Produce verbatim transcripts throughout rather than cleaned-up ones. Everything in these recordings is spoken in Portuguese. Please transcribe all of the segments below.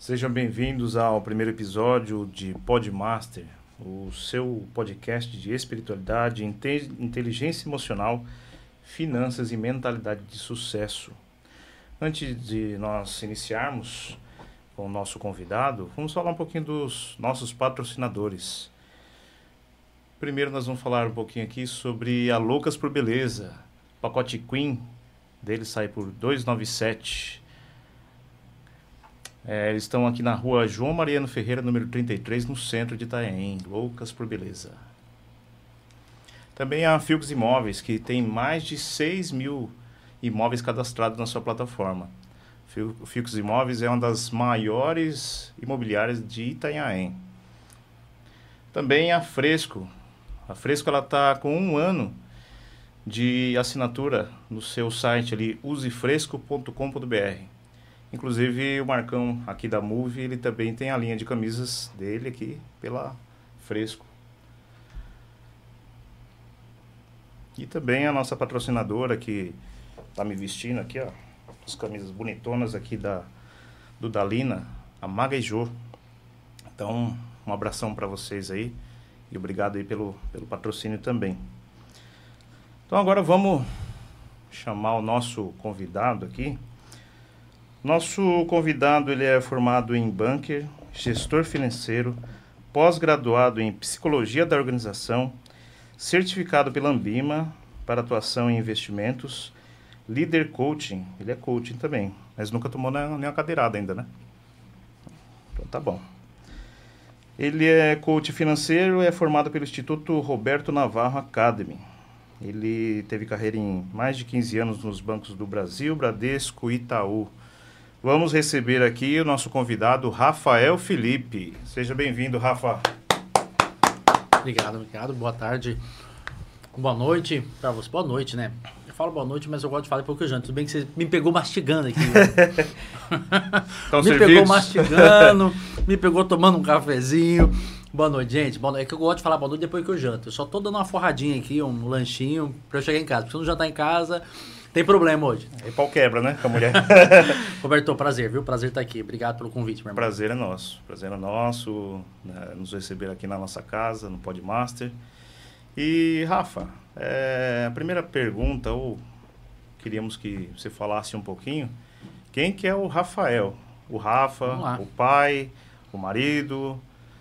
Sejam bem-vindos ao primeiro episódio de Podmaster, o seu podcast de espiritualidade, inte- inteligência emocional, finanças e mentalidade de sucesso. Antes de nós iniciarmos com o nosso convidado, vamos falar um pouquinho dos nossos patrocinadores. Primeiro nós vamos falar um pouquinho aqui sobre a Loucas por Beleza. O pacote Queen dele sai por duzentos e noventa e sete. É, eles estão aqui na rua João Mariano Ferreira, número trinta e três, no centro de Itanhaém. Loucas por Beleza. Também a Filcos Imóveis, que tem mais de seis mil imóveis cadastrados na sua plataforma. O Filcos Imóveis é uma das maiores imobiliárias de Itanhaém. Também a Fresco. A Fresco está com um ano de assinatura no seu site ali, use fresco ponto com ponto b r. Inclusive o Marcão aqui da Move, ele também tem a linha de camisas dele aqui pela Fresco. E também a nossa patrocinadora que tá me vestindo aqui, ó, as camisas bonitonas aqui da do Dalina, a Magaijô. Então, um abração para vocês aí e obrigado aí pelo pelo patrocínio também. Então agora vamos chamar o nosso convidado aqui. Nosso convidado ele é formado em banker, gestor financeiro, pós-graduado em psicologia da organização, certificado pela Ambima para atuação em investimentos, líder coaching, ele é coaching também, mas nunca tomou nenhuma cadeirada ainda, né? Então tá bom. Ele é coach financeiro, é formado pelo Instituto Roberto Navarro Academy. Ele teve carreira em mais de quinze anos nos bancos do Brasil, Bradesco e Itaú. Vamos receber aqui o nosso convidado, Rafael Felipe. Seja bem-vindo, Rafa. Obrigado, obrigado. Boa tarde. Boa noite para você. Boa noite, né? Eu falo boa noite, mas eu gosto de falar depois que eu janto. Tudo bem que você me pegou mastigando aqui. Então, me servidos? pegou mastigando, me pegou tomando um cafezinho. Boa noite, gente. Boa noite. É que eu gosto de falar boa noite depois que eu janto. Eu só tô dando uma forradinha aqui, um lanchinho, para eu chegar em casa. Porque se eu não jantar em casa... Tem problema hoje. E pau quebra, né, com a mulher. Roberto, prazer, viu? Prazer estar aqui. Obrigado pelo convite, meu irmão. Prazer é nosso. Prazer é nosso, né, nos receber aqui na nossa casa, no Podmaster. E, Rafa, é, a primeira pergunta, ou queríamos que você falasse um pouquinho, quem que é o Rafael? O Rafa, o pai, o marido,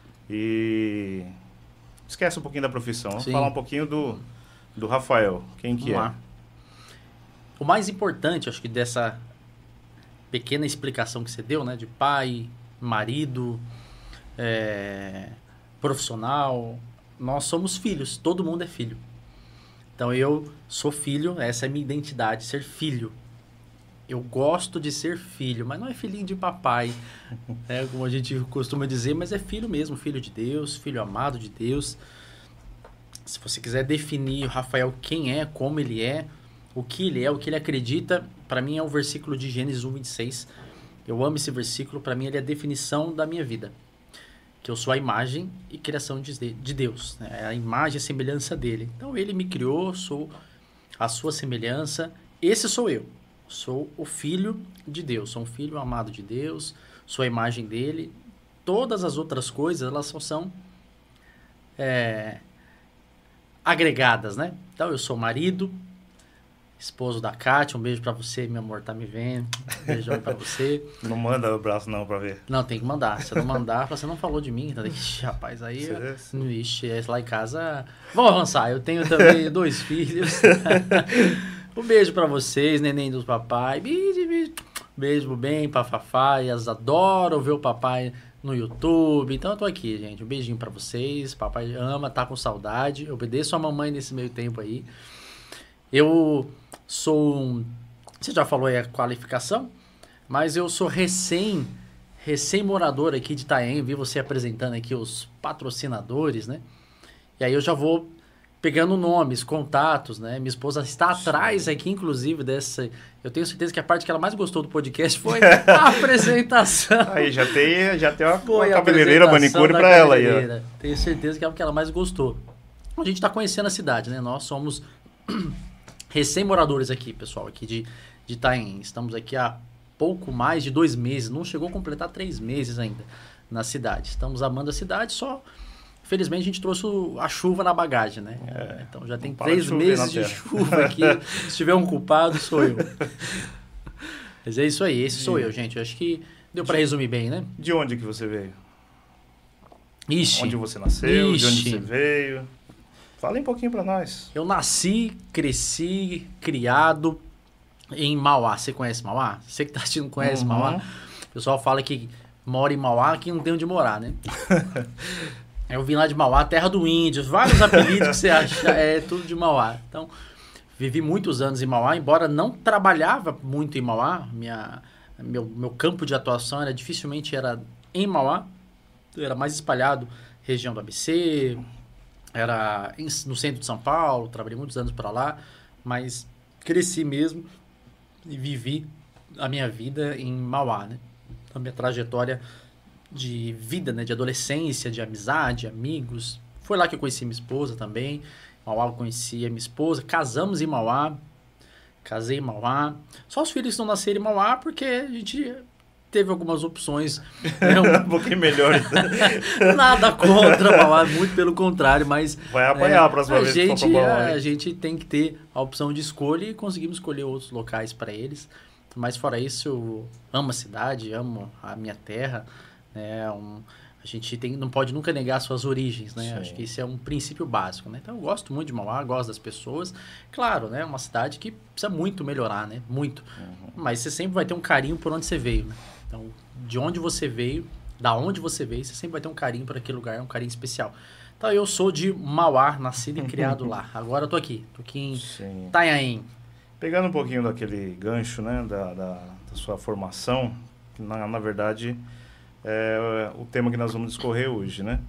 e... Esquece um pouquinho da profissão, vamos falar um pouquinho do, do Rafael. Quem que Vamos é? Lá. O mais importante, acho que dessa pequena explicação que você deu, né? De pai, marido, é, profissional, nós somos filhos, todo mundo é filho. Então eu sou filho, essa é a minha identidade, ser filho. Eu gosto de ser filho, mas não é filhinho de papai, né, como a gente costuma dizer, mas é filho mesmo, filho de Deus, filho amado de Deus. Se você quiser definir o Rafael quem é, como ele é, o que ele é, o que ele acredita, para mim é o versículo de Gênesis um, vinte e seis. Eu amo esse versículo, para mim ele é a definição da minha vida. Que eu sou a imagem e criação de, de Deus, né? É a imagem e a semelhança dele. Então ele me criou, sou a sua semelhança, esse sou eu. Sou o filho de Deus, sou um filho amado de Deus, sou a imagem dele. Todas as outras coisas, elas só são é, agregadas, né? Então eu sou marido, esposo da Kátia, um beijo pra você, meu amor, tá me vendo. Um beijão pra você. Não manda o braço não pra ver. Não, tem que mandar. Se eu não mandar, você não falou de mim. Tá? Ixi, rapaz, aí... Você... Eu, ixi, lá em casa... Vamos avançar. Eu tenho também dois filhos. Um beijo pra vocês, neném dos papai. Beijo, beijo. Beijo bem pra Fafá. Elas adoram ver o papai no YouTube. Então eu tô aqui, gente. Um beijinho pra vocês. Papai ama, tá com saudade. Eu obedeço a mamãe nesse meio tempo aí. Eu... Sou um, você já falou aí a qualificação, mas eu sou recém, recém-morador aqui de Itanhaém, vi você apresentando aqui os patrocinadores, né? E aí eu já vou pegando nomes, contatos, né? Minha esposa está atrás aqui, inclusive, dessa... Eu tenho certeza que a parte que ela mais gostou do podcast foi a apresentação. Aí já tem, já tem uma, foi uma cabeleireira, manicure para ela aí, ó. Tenho certeza que é o que ela mais gostou. A gente está conhecendo a cidade, né? Nós somos... recém-moradores aqui, pessoal, aqui de, de Itanhaém. Estamos aqui há pouco mais de dois meses, não chegou a completar três meses ainda na cidade. Estamos amando a cidade, só felizmente a gente trouxe a chuva na bagagem, né? É, então já tem de três meses de chuva aqui. Se tiver um culpado, sou eu. Mas é isso aí, esse sou eu, gente. Eu acho que deu para resumir bem, né? De onde que você veio? Ixi. Onde você nasceu? Ixi. De onde você veio? Fala um pouquinho para nós. Eu nasci, cresci, criado em Mauá. Você conhece Mauá? Você que tá assistindo conhece Uhum. Mauá? O pessoal fala que mora em Mauá, que não tem onde morar, né? Eu vim lá de Mauá, terra do índio, vários apelidos que você acha, é tudo de Mauá. Então, vivi muitos anos em Mauá, embora não trabalhava muito em Mauá, minha, meu, meu campo de atuação era dificilmente era em Mauá, era mais espalhado, região do A B C, era em, no centro de São Paulo, trabalhei muitos anos para lá, mas cresci mesmo e vivi a minha vida em Mauá, né? A minha trajetória de vida, né? De adolescência, de amizade, amigos. Foi lá que eu conheci minha esposa também. Em Mauá eu conheci a minha esposa. Casamos em Mauá. Casei em Mauá. Só os filhos não nasceram em Mauá porque a gente teve algumas opções. Né? Um pouquinho melhor. Nada contra Mauá, muito pelo contrário, mas... Vai apanhar é, a próxima a vez gente, que for pra Mauá. a, a gente tem que ter a opção de escolha e conseguimos escolher outros locais para eles. Mas fora isso, eu amo a cidade, amo a minha terra. Né? Um, a gente tem, não pode nunca negar suas origens, né? Sim. Acho que esse é um princípio básico, né? Então eu gosto muito de Mauá, gosto das pessoas. Claro, né? Uma cidade que precisa muito melhorar, né? Muito. Uhum. Mas você sempre vai ter um carinho por onde você veio, né? Então, de onde você veio, da onde você veio, você sempre vai ter um carinho por aquele lugar, um carinho especial. Então eu sou de Mauá, nascido e criado lá. Agora eu tô aqui, tô aqui em Sim. Itanhaém. Pegando um pouquinho daquele gancho, né, da, da, da sua formação, que na, na verdade é o tema que nós vamos discorrer hoje, né?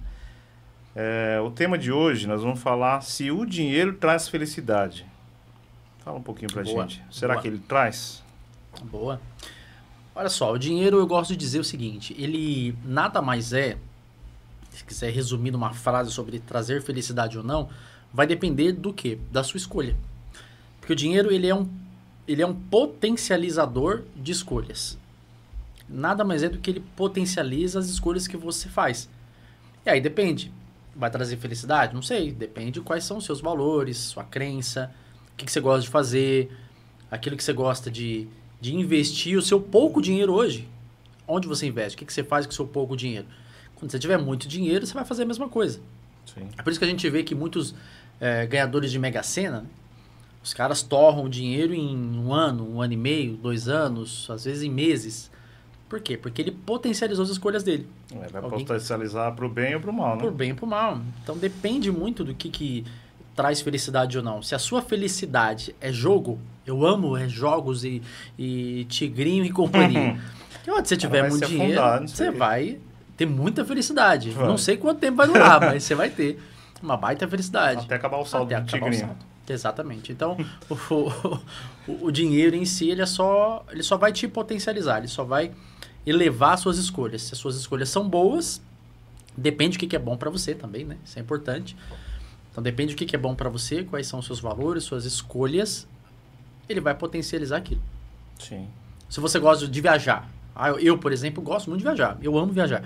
É, o tema de hoje nós vamos falar se o dinheiro traz felicidade. Fala um pouquinho pra Boa, gente. Será boa. que ele traz? Boa. Olha só, o dinheiro eu gosto de dizer o seguinte, ele nada mais é, se quiser resumir numa frase sobre trazer felicidade ou não, vai depender do quê? Da sua escolha. Porque o dinheiro ele é um, ele é um potencializador de escolhas. Nada mais é do que ele potencializa as escolhas que você faz. E aí depende. Vai trazer felicidade? Não sei. Depende de quais são os seus valores, sua crença, o que, que você gosta de fazer, aquilo que você gosta de, de investir o seu pouco dinheiro hoje. Onde você investe? O que, que você faz com o seu pouco dinheiro? Quando você tiver muito dinheiro, você vai fazer a mesma coisa. Sim. É por isso que a gente vê que muitos é, ganhadores de Mega Sena, né? Os caras torram o dinheiro em um ano, um ano e meio, dois anos, às vezes em meses. Por quê? Porque ele potencializou as escolhas dele. É, vai Alguém- potencializar pro bem ou pro mal, né? Por bem ou por mal. Então depende muito do que, que traz felicidade ou não. Se a sua felicidade é jogo, eu amo é jogos e, e tigrinho e companhia. E onde você tiver vai muito se dinheiro, afundar nisso você aí. vai ter muita felicidade. Vai. Não sei quanto tempo vai durar, mas você vai ter uma baita felicidade. Até acabar o saldo Até do acabar o tigrinho. saldo. Exatamente. Então, o, o, o dinheiro em si, ele, é só, ele só vai te potencializar, ele só vai elevar as suas escolhas. Se as suas escolhas são boas, depende do que que é bom para você também, né? Isso é importante. Então, depende do que que é bom para você, quais são os seus valores, suas escolhas, ele vai potencializar aquilo. Sim. Se você gosta de viajar, ah, eu, eu, por exemplo, gosto muito de viajar, eu amo viajar.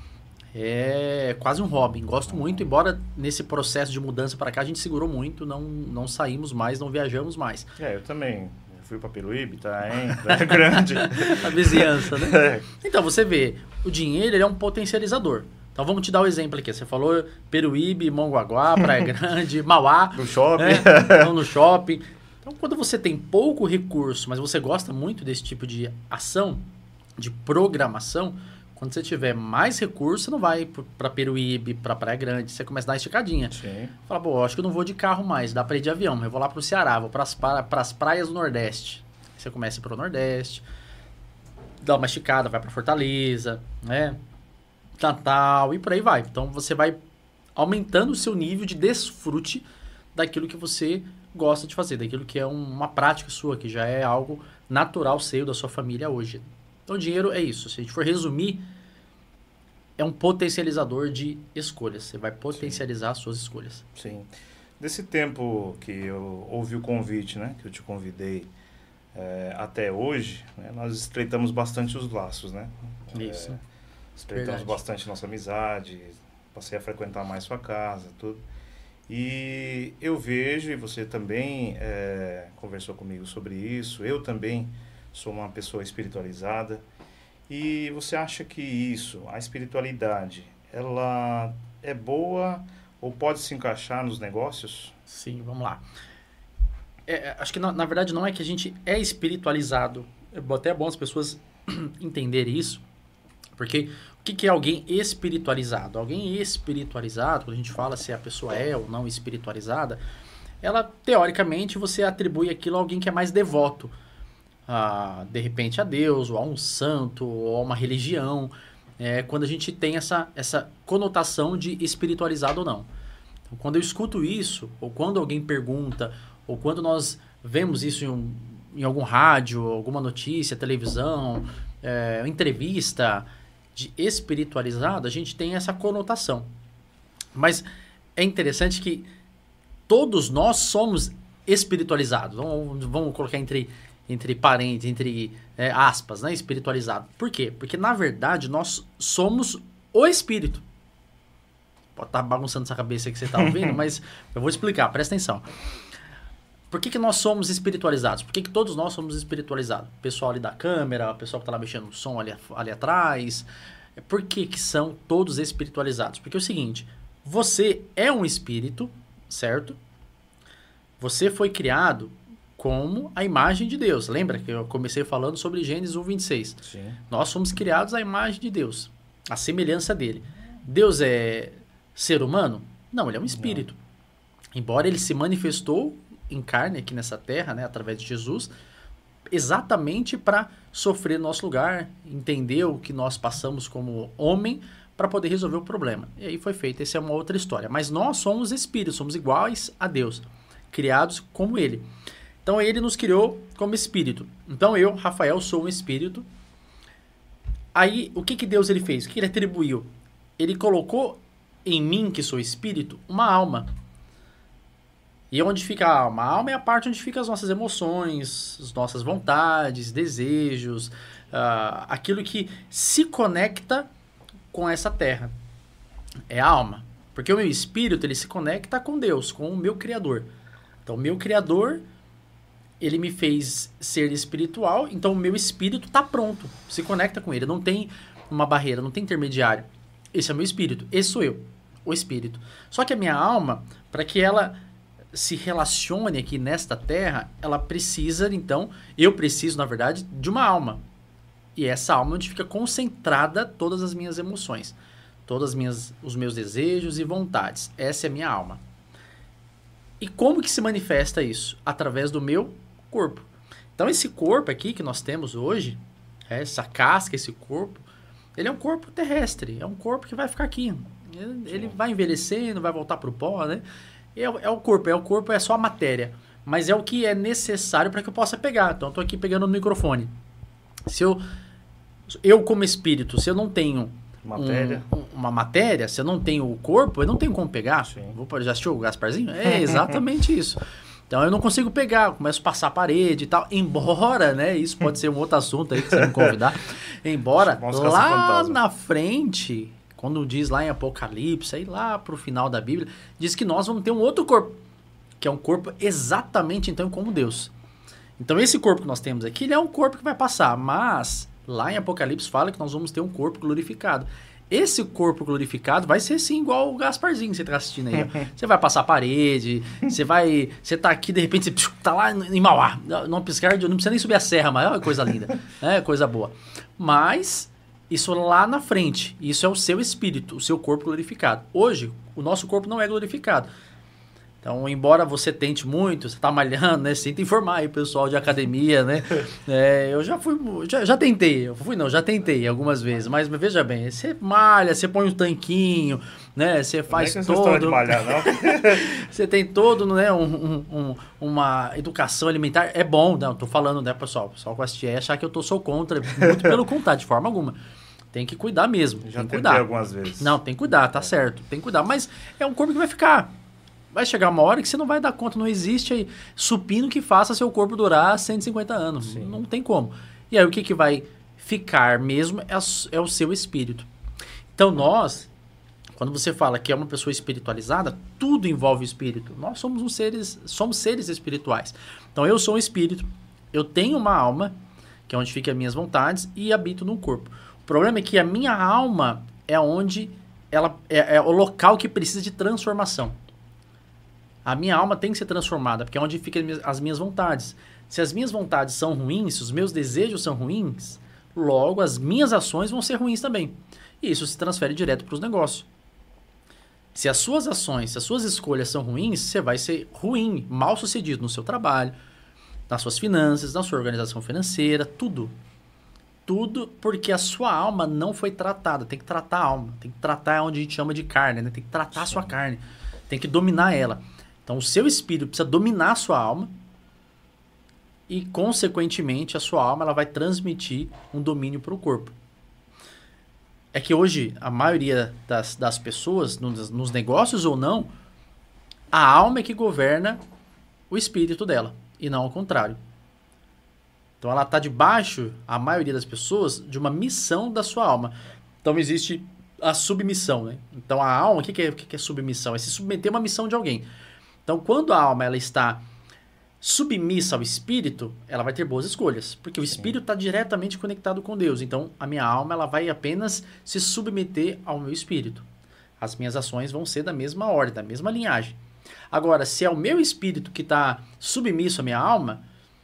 É quase um hobby, gosto muito, embora nesse processo de mudança para cá a gente segurou muito, não, não saímos mais, não viajamos mais. É, eu também. Eu fui pra Peruíbe, tá, hein? É grande. A vizinhança, né? É. Então, você vê, o dinheiro ele é um potencializador. Então, vamos te dar o um exemplo aqui. Você falou Peruíbe, Mongaguá, Praia Grande, Mauá. No shopping. Né? Então, no shopping. Então, quando você tem pouco recurso, mas você gosta muito desse tipo de ação, de programação, quando você tiver mais recurso, você não vai para Peruíbe, para Praia Grande, você começa a dar uma esticadinha. Sim. Fala, pô, acho que eu não vou de carro mais, dá para ir de avião, eu vou lá para o Ceará, vou para as praias do Nordeste. Você começa para o Nordeste, dá uma esticada, vai para Fortaleza, né? Natal e por aí vai. Então você vai aumentando o seu nível de desfrute daquilo que você gosta de fazer, daquilo que é um, uma prática sua, que já é algo natural seu, da sua família hoje. Então, o dinheiro é isso. Se a gente for resumir, é um potencializador de escolhas. Você vai potencializar as suas escolhas. Sim. Desse tempo que eu ouvi o convite, né? Que eu te convidei é, até hoje, né, nós estreitamos bastante os laços, né? Isso. É, estreitamos Verdade. bastante nossa amizade, passei a frequentar mais sua casa, tudo. E eu vejo, e você também é, conversou comigo sobre isso, eu também sou uma pessoa espiritualizada. E você acha que isso, a espiritualidade, ela é boa ou pode se encaixar nos negócios? Sim, vamos lá. É, acho que na, na verdade não é que a gente é espiritualizado. É até bom as pessoas entenderem isso. Porque o que, que é alguém espiritualizado? Alguém espiritualizado, quando a gente fala se a pessoa é ou não espiritualizada, ela, teoricamente, você atribui aquilo a alguém que é mais devoto. A, de repente a Deus, ou a um santo, ou a uma religião. É, quando a gente tem essa, essa conotação de espiritualizado ou não. Então, quando eu escuto isso, ou quando alguém pergunta, ou quando nós vemos isso em, um, em algum rádio, alguma notícia, televisão, é, entrevista de espiritualizado, a gente tem essa conotação. Mas é interessante que todos nós somos espiritualizados. Vamos, vamos colocar entre, entre parênteses, entre é, aspas, né? Espiritualizado. Por quê? Porque, na verdade, nós somos o espírito. Pode estar bagunçando essa cabeça que você está ouvindo, mas eu vou explicar, presta atenção. Por que, que nós somos espiritualizados? Por que, que todos nós somos espiritualizados? O pessoal ali da câmera, o pessoal que está lá mexendo no som ali, ali atrás. Por que, que são todos espiritualizados? Porque é o seguinte, você é um espírito, certo? Você foi criado como a imagem de Deus. Lembra que eu comecei falando sobre Gênesis um, vinte e seis? Sim. Nós somos criados à imagem de Deus, à semelhança dele. Deus é ser humano? Não, ele é um espírito. Não. Embora ele se manifestou em carne aqui nessa terra, né, através de Jesus, exatamente para sofrer nosso lugar, entender o que nós passamos como homem para poder resolver o problema. E aí foi feito, essa é uma outra história. Mas nós somos espíritos, somos iguais a Deus, criados como ele. Então ele nos criou como espírito. Então eu, Rafael, sou um espírito. Aí o que, que Deus ele fez? O que ele atribuiu? Ele colocou em mim, que sou espírito, uma alma. E onde fica a alma? A alma é a parte onde ficam as nossas emoções, as nossas vontades, desejos, uh, aquilo que se conecta com essa terra. É a alma. Porque o meu espírito, ele se conecta com Deus, com o meu Criador. Então, o meu Criador, ele me fez ser espiritual, então o meu espírito está pronto, se conecta com ele. Não tem uma barreira, não tem intermediário. Esse é o meu espírito, esse sou eu, o espírito. Só que a minha alma, para que ela se relacione aqui nesta terra, ela precisa, então, eu preciso, na verdade, de uma alma. E essa alma onde fica concentrada todas as minhas emoções, todos os meus desejos e vontades. Essa é a minha alma. E como que se manifesta isso? Através do meu corpo. Então, esse corpo aqui que nós temos hoje, essa casca, esse corpo, ele é um corpo terrestre, é um corpo que vai ficar aqui. Ele, ele vai envelhecendo, vai voltar para o pó, né? É, é o corpo, é o corpo, é só a matéria. Mas é o que é necessário para que eu possa pegar. Então, eu estou aqui pegando no microfone. Se eu, eu como espírito, se eu não tenho matéria. Um, uma matéria, se eu não tenho o corpo, eu não tenho como pegar. Sim. Vou, já assistiu o Gasparzinho? É exatamente isso. Então, eu não consigo pegar, começo a passar a parede e tal. Embora, né, isso pode ser um outro assunto aí que você me convidar. Embora, lá na frente, quando diz lá em Apocalipse, aí lá pro final da Bíblia, diz que nós vamos ter um outro corpo, que é um corpo exatamente, então, como Deus. Então, esse corpo que nós temos aqui, ele é um corpo que vai passar, mas lá em Apocalipse fala que nós vamos ter um corpo glorificado. Esse corpo glorificado vai ser sim igual o Gasparzinho que você está assistindo aí. Ó. Você vai passar a parede, você vai. Você tá aqui, de repente, você tá lá em Mauá. Não piscar, não precisa nem subir a serra, mas é coisa linda. É coisa boa. Mas isso lá na frente, isso é o seu espírito, o seu corpo glorificado. Hoje, o nosso corpo não é glorificado. Então, embora você tente muito, você está malhando, né? Você tenta informar aí o pessoal de academia, né? É, eu já fui, já, já tentei, eu fui não, já tentei algumas vezes, mas veja bem, você malha, você põe um tanquinho, né? Você faz não é todo... de malhar, não. Você tem todo, né? Um, um, um, uma educação alimentar, é bom, não, tô falando, né, pessoal? O pessoal que assistir é achar que eu tô, sou contra, muito pelo contrário, de forma alguma. Tem que cuidar mesmo, Já tem que tentei cuidar. algumas vezes. Não, tem que cuidar, tá certo, tem que cuidar, mas é um corpo que vai ficar. vai chegar uma hora que você não vai dar conta, não existe supino que faça seu corpo durar cento e cinquenta anos. Sim. Não tem como. E aí o que, que vai ficar mesmo é, é o seu espírito. Então nós, quando você fala que é uma pessoa espiritualizada, tudo envolve o espírito. Nós somos uns seres, somos seres espirituais. Então eu sou um espírito, eu tenho uma alma, que é onde ficam as minhas vontades, e habito num corpo. O problema é que a minha alma é onde ela é, é o local que precisa de transformação. A minha alma tem que ser transformada, porque é onde ficam as minhas vontades. Se as minhas vontades são ruins, se os meus desejos são ruins, logo as minhas ações vão ser ruins também. E isso se transfere direto para os negócios. Se as suas ações, se as suas escolhas são ruins, você vai ser ruim, mal sucedido no seu trabalho, nas suas finanças, na sua organização financeira, tudo. Tudo porque a sua alma não foi tratada. Tem que tratar a alma. Tem que tratar onde a gente chama de carne, né? Tem que tratar Sim. a sua carne. Tem que dominar ela. Então, o seu espírito precisa dominar a sua alma e, consequentemente, a sua alma ela vai transmitir um domínio para o corpo. É que hoje, a maioria das, das pessoas, nos, nos negócios ou não, a alma é que governa o espírito dela, e não ao contrário. Então, ela está debaixo, a maioria das pessoas, de uma missão da sua alma. Então, existe a submissão, né? Então, a alma, o que, que, é, o que, que é submissão? É se submeter a uma missão de alguém. Então, quando a alma ela está submissa ao espírito, ela vai ter boas escolhas, porque o espírito está diretamente conectado com Deus. Então, a minha alma ela vai apenas se submeter ao meu espírito. As minhas ações vão ser da mesma ordem, da mesma linhagem. Agora, se é o meu espírito que está submisso à minha alma,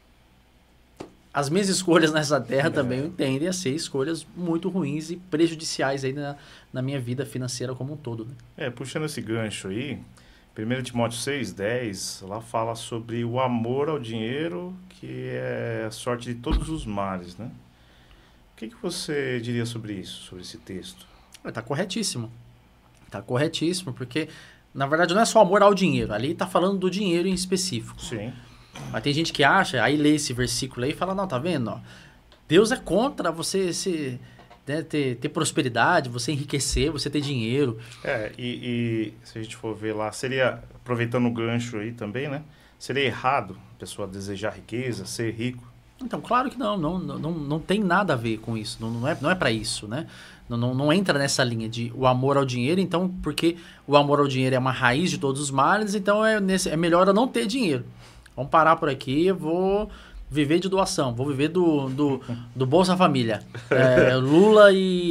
as minhas escolhas nessa terra é. também tendem a ser escolhas muito ruins e prejudiciais aí na, na minha vida financeira como um todo. Né? É, puxando esse gancho aí, primeiro Timóteo seis, dez, lá fala sobre o amor ao dinheiro, que é a sorte de todos os males, né? O que, que você diria sobre isso, sobre esse texto? Está corretíssimo. Está corretíssimo, porque, na verdade, não é só amor ao dinheiro. Ali está falando do dinheiro em específico. Sim. Mas tem gente que acha, aí lê esse versículo aí e fala, não, tá vendo? Ó, Deus é contra você se... Né, ter, ter prosperidade, você enriquecer, você ter dinheiro. É, e, e se a gente for ver lá, seria, aproveitando o gancho aí também, né? Seria errado a pessoa desejar riqueza, ser rico? Então, claro que não, não, não, não tem nada a ver com isso, não, não é, não é para isso, né? Não, não, não entra nessa linha de o amor ao dinheiro, então, porque o amor ao dinheiro é uma raiz de todos os males, então é, nesse, é melhor eu não ter dinheiro. Vamos parar por aqui, eu vou... viver de doação, vou viver do, do, do Bolsa Família. É, Lula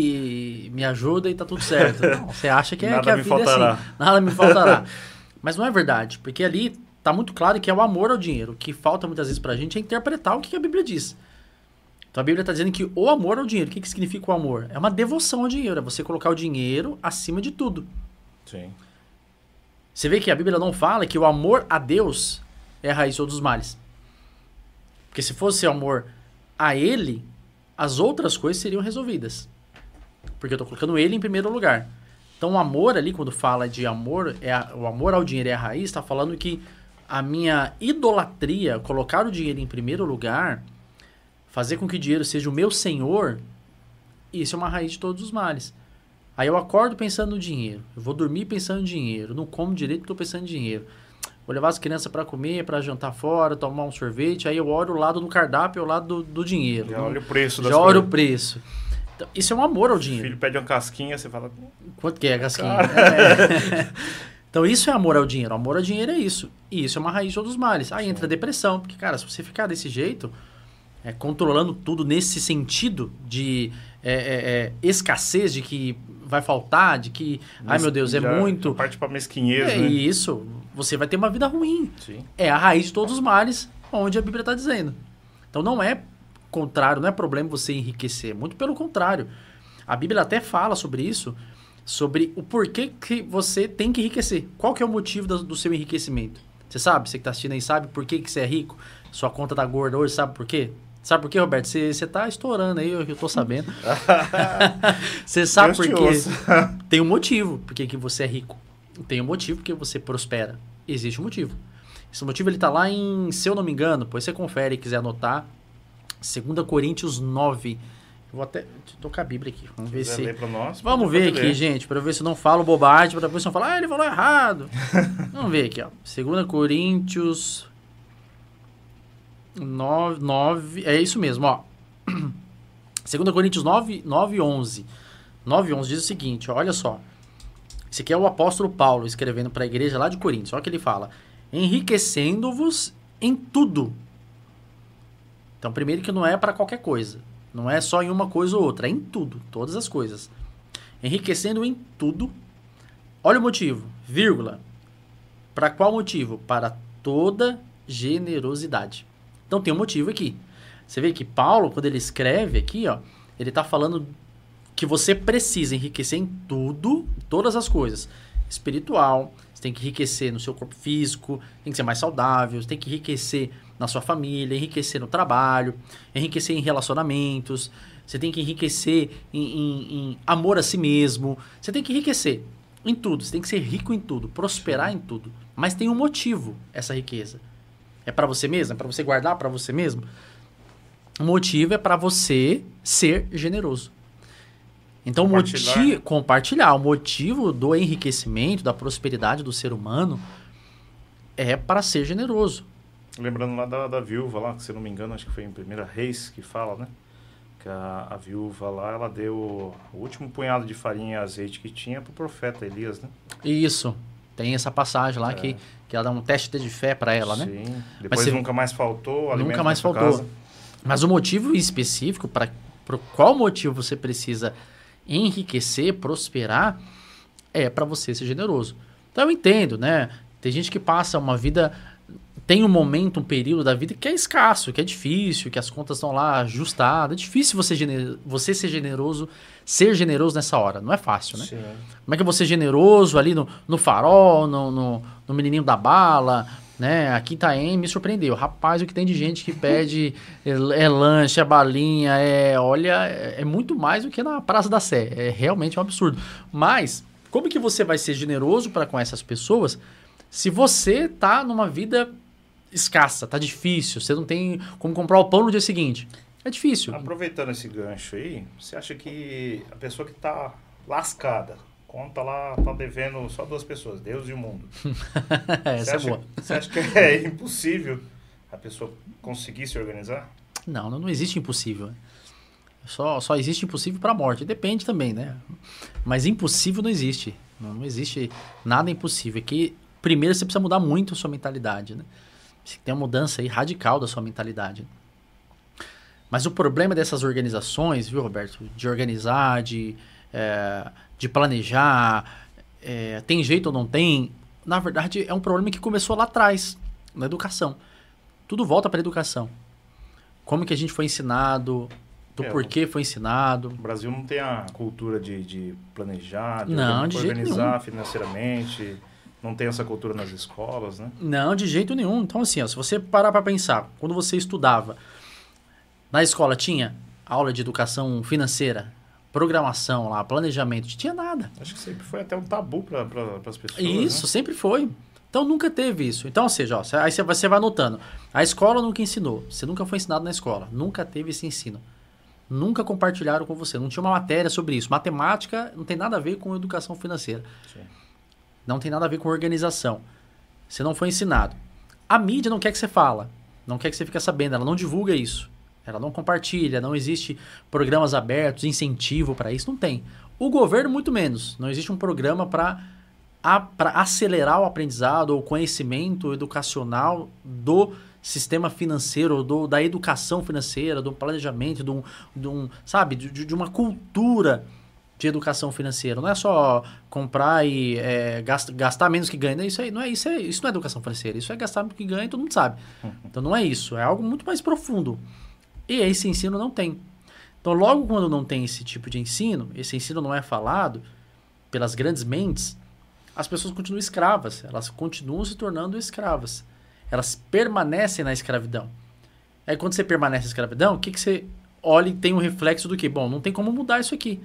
e me ajuda e tá tudo certo. Não, você acha que, é, que a vida faltará. é assim. Nada me faltará. Mas não é verdade, porque ali tá muito claro que é o amor ao dinheiro. O que falta muitas vezes pra gente é interpretar o que a Bíblia diz. Então a Bíblia tá dizendo que o amor ao dinheiro, o que, que significa o amor? É uma devoção ao dinheiro, é você colocar o dinheiro acima de tudo. Sim. Você vê que a Bíblia não fala que o amor a Deus é a raiz de todos os males. Porque se fosse amor a ele, as outras coisas seriam resolvidas. Porque eu estou colocando ele em primeiro lugar. Então o amor ali, quando fala de amor, é a, o amor ao dinheiro é a raiz, está falando que a minha idolatria, colocar o dinheiro em primeiro lugar, fazer com que o dinheiro seja o meu senhor, isso é uma raiz de todos os males. Aí eu acordo pensando no dinheiro, eu vou dormir pensando em dinheiro, não como direito porque estou pensando em dinheiro. Vou levar as crianças para comer, para jantar fora, tomar um sorvete. Aí eu olho o lado do cardápio e o lado do, do dinheiro. Já olha o preço das Já olha o preço. Então, isso é um amor ao dinheiro. O filho pede uma casquinha, você fala... Quanto que é a casquinha? É. Então isso é amor ao dinheiro. Amor ao dinheiro é isso. E isso é uma raiz de todos os males. Aí entra a depressão. Porque, cara, se você ficar desse jeito, é, controlando tudo nesse sentido de é, é, é, escassez, de que vai faltar, de que, Mes... ai meu Deus, é já, muito... Já parte para mesquinhez, é, né? Isso... Você vai ter uma vida ruim. Sim. É a raiz de todos os males, onde a Bíblia está dizendo. Então não é contrário, não é problema você enriquecer. Muito pelo contrário. A Bíblia até fala sobre isso, sobre o porquê que você tem que enriquecer. Qual que é o motivo do, do seu enriquecimento? Você sabe? Você que está assistindo aí sabe por que, que você é rico? Sua conta tá gorda hoje, sabe por quê? Sabe por quê, Roberto? Você está estourando aí, eu, eu tô sabendo. Você sabe por quê? Tem um motivo por que você é rico. Tem um motivo porque você prospera. Existe um motivo. Esse motivo ele está lá em, se eu não me engano, depois você confere e quiser anotar, dois Coríntios nove, Vou até tocar a Bíblia aqui. Vamos ver se... ler pra nós, Vamos ver aqui, ler. gente, para ver se eu não falo bobagem, para depois não falar, ah, ele falou errado. Vamos ver aqui, ó. dois Coríntios nove, nove, é isso mesmo, ó. dois Coríntios nove, nove, onze. nove, onze diz o seguinte, ó, olha só. Esse aqui é o apóstolo Paulo escrevendo para a igreja lá de Coríntios. Olha o que ele fala. Enriquecendo-vos em tudo. Então, primeiro que não é para qualquer coisa. Não é só em uma coisa ou outra. É em tudo. Todas as coisas. Enriquecendo em tudo. Olha o motivo. Vírgula. Para qual motivo? Para toda generosidade. Então, tem um motivo aqui. Você vê que Paulo, quando ele escreve aqui, ó, ele está falando que você precisa enriquecer em tudo, todas as coisas. Espiritual, você tem que enriquecer no seu corpo físico, tem que ser mais saudável, você tem que enriquecer na sua família, enriquecer no trabalho, enriquecer em relacionamentos, você tem que enriquecer em, em, em amor a si mesmo, você tem que enriquecer em tudo, você tem que ser rico em tudo, prosperar em tudo. Mas tem um motivo essa riqueza. É para você mesmo? É para você guardar para você mesmo? O motivo é para você ser generoso. Então, compartilhar. Motivo, compartilhar. O motivo do enriquecimento, da prosperidade do ser humano é para ser generoso. Lembrando lá da, da viúva lá, que se eu não me engano, acho que foi em Primeira Reis que fala, né? Que a, a viúva lá, ela deu o último punhado de farinha e azeite que tinha para o profeta Elias, né? Isso. Tem essa passagem lá é. que, que ela dá um teste de fé para ela, Sim. né? Sim. Depois você, nunca mais faltou alimento Nunca mais faltou. Casa. Mas o motivo específico, para qual motivo você precisa enriquecer, prosperar, é para você ser generoso. Então eu entendo, né? Tem gente que passa uma vida, tem um momento, um período da vida que é escasso, que é difícil, que as contas estão lá ajustadas. É difícil você, gener... você ser generoso, ser generoso nessa hora. Não é fácil, né? Sim. Como é que eu vou ser generoso ali no, no farol, no, no, no menininho da bala, né? Aqui tá em me surpreendeu. Rapaz, o que tem de gente que pede é, é lanche, é balinha, é, olha, é, é muito mais do que na Praça da Sé. É realmente um absurdo. Mas, como que você vai ser generoso para com essas pessoas se você tá numa vida escassa, tá difícil, você não tem como comprar o pão no dia seguinte? É difícil. Aproveitando esse gancho aí, você acha que a pessoa que tá lascada, conta lá, tá devendo só duas pessoas, Deus e o mundo. Essa você é acha, boa. Você acha que é impossível a pessoa conseguir se organizar? Não, não, não existe impossível. Só, só existe impossível para a morte. Depende também, né? Mas impossível não existe. Não, não existe nada impossível. É que primeiro você precisa mudar muito a sua mentalidade, né? Você tem uma mudança aí radical da sua mentalidade. Mas o problema dessas organizações, viu, Roberto? De organizar, de... É, de planejar, é, tem jeito ou não tem, na verdade é um problema que começou lá atrás, na educação. Tudo volta para a educação. Como que a gente foi ensinado, do é, porquê foi ensinado. O Brasil não tem a cultura de, de planejar, de não, de organizar financeiramente, não tem essa cultura nas escolas, né? Não, de jeito nenhum. Então assim, ó, se você parar para pensar, quando você estudava, na escola tinha aula de educação financeira, programação lá, planejamento, não tinha nada. Acho que sempre foi até um tabu para pra, as pessoas. Isso, né? sempre foi. Então nunca teve isso. Então, ou seja, ó, aí você vai anotando. A escola nunca ensinou. Você nunca foi ensinado na escola. Nunca teve esse ensino. Nunca compartilharam com você. Não tinha uma matéria sobre isso. Matemática não tem nada a ver com educação financeira. Sim. Não tem nada a ver com organização. Você não foi ensinado. A mídia não quer que você fala. Não quer que você fique sabendo. Ela não divulga isso. Ela não compartilha, não existe programas abertos, incentivo para isso, não tem. O governo, muito menos. Não existe um programa para acelerar o aprendizado ou conhecimento educacional do sistema financeiro, do, da educação financeira, do planejamento, de um, de um, sabe, de, de uma cultura de educação financeira. Não é só comprar e é, gastar, gastar menos que ganha. Isso, aí, não é, isso, é, isso não é educação financeira. Isso é gastar menos que ganha e todo mundo sabe. Então não é isso. É algo muito mais profundo. E esse ensino não tem. Então, logo quando não tem esse tipo de ensino, esse ensino não é falado pelas grandes mentes, as pessoas continuam escravas. Elas continuam se tornando escravas. Elas permanecem na escravidão. Aí, quando você permanece na escravidão, o que, que você olha e tem um reflexo do quê? Bom, não tem como mudar isso aqui.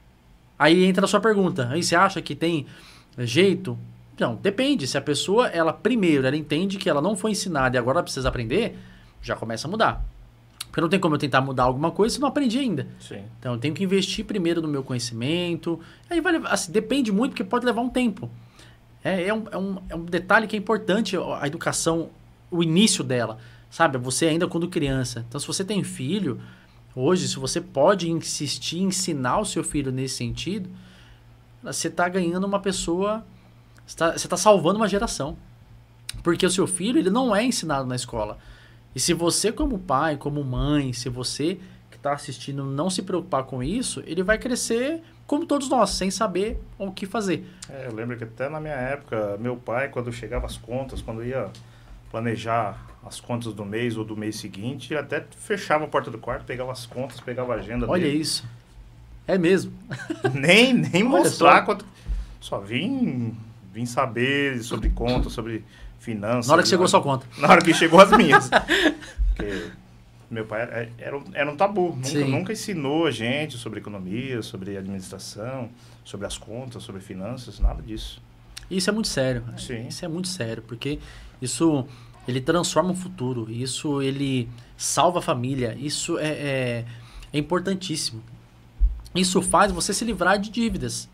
Aí entra a sua pergunta. Aí você acha que tem jeito? Não, depende. Se a pessoa, ela primeiro, ela entende que ela não foi ensinada e agora ela precisa aprender, já começa a mudar. Porque não tem como eu tentar mudar alguma coisa se eu não aprendi ainda. Sim. Então, eu tenho que investir primeiro no meu conhecimento. Aí vai levar, assim, depende muito, porque pode levar um tempo. É, é, um, é, um, é um detalhe que é importante, a educação, o início dela. Sabe? Você ainda quando criança. Então, se você tem filho, hoje, se você pode insistir, ensinar o seu filho nesse sentido, você está ganhando uma pessoa, você está salvando uma geração. Porque o seu filho, ele não é ensinado na escola. E se você, como pai, como mãe, se você que está assistindo não se preocupar com isso, ele vai crescer como todos nós, sem saber o que fazer. É, eu lembro que até na minha época, meu pai, quando chegava as contas, quando ia planejar as contas do mês ou do mês seguinte, até fechava a porta do quarto, pegava as contas, pegava a agenda Olha dele. isso. É mesmo. Nem, nem Olha mostrar só. quanto... Só vim, vim saber sobre contas, sobre finanças. Na hora que chegou a sua conta. Na hora que chegou as minhas. Porque meu pai era, era, um- era um tabu. Nunca, Sim. nunca ensinou a gente sobre economia, sobre administração, sobre as contas, sobre finanças, nada disso. Isso é muito sério. Sim. Isso é muito sério, porque isso ele transforma o futuro, isso ele salva a família, isso é, é, é importantíssimo. Isso faz você se livrar de dívidas.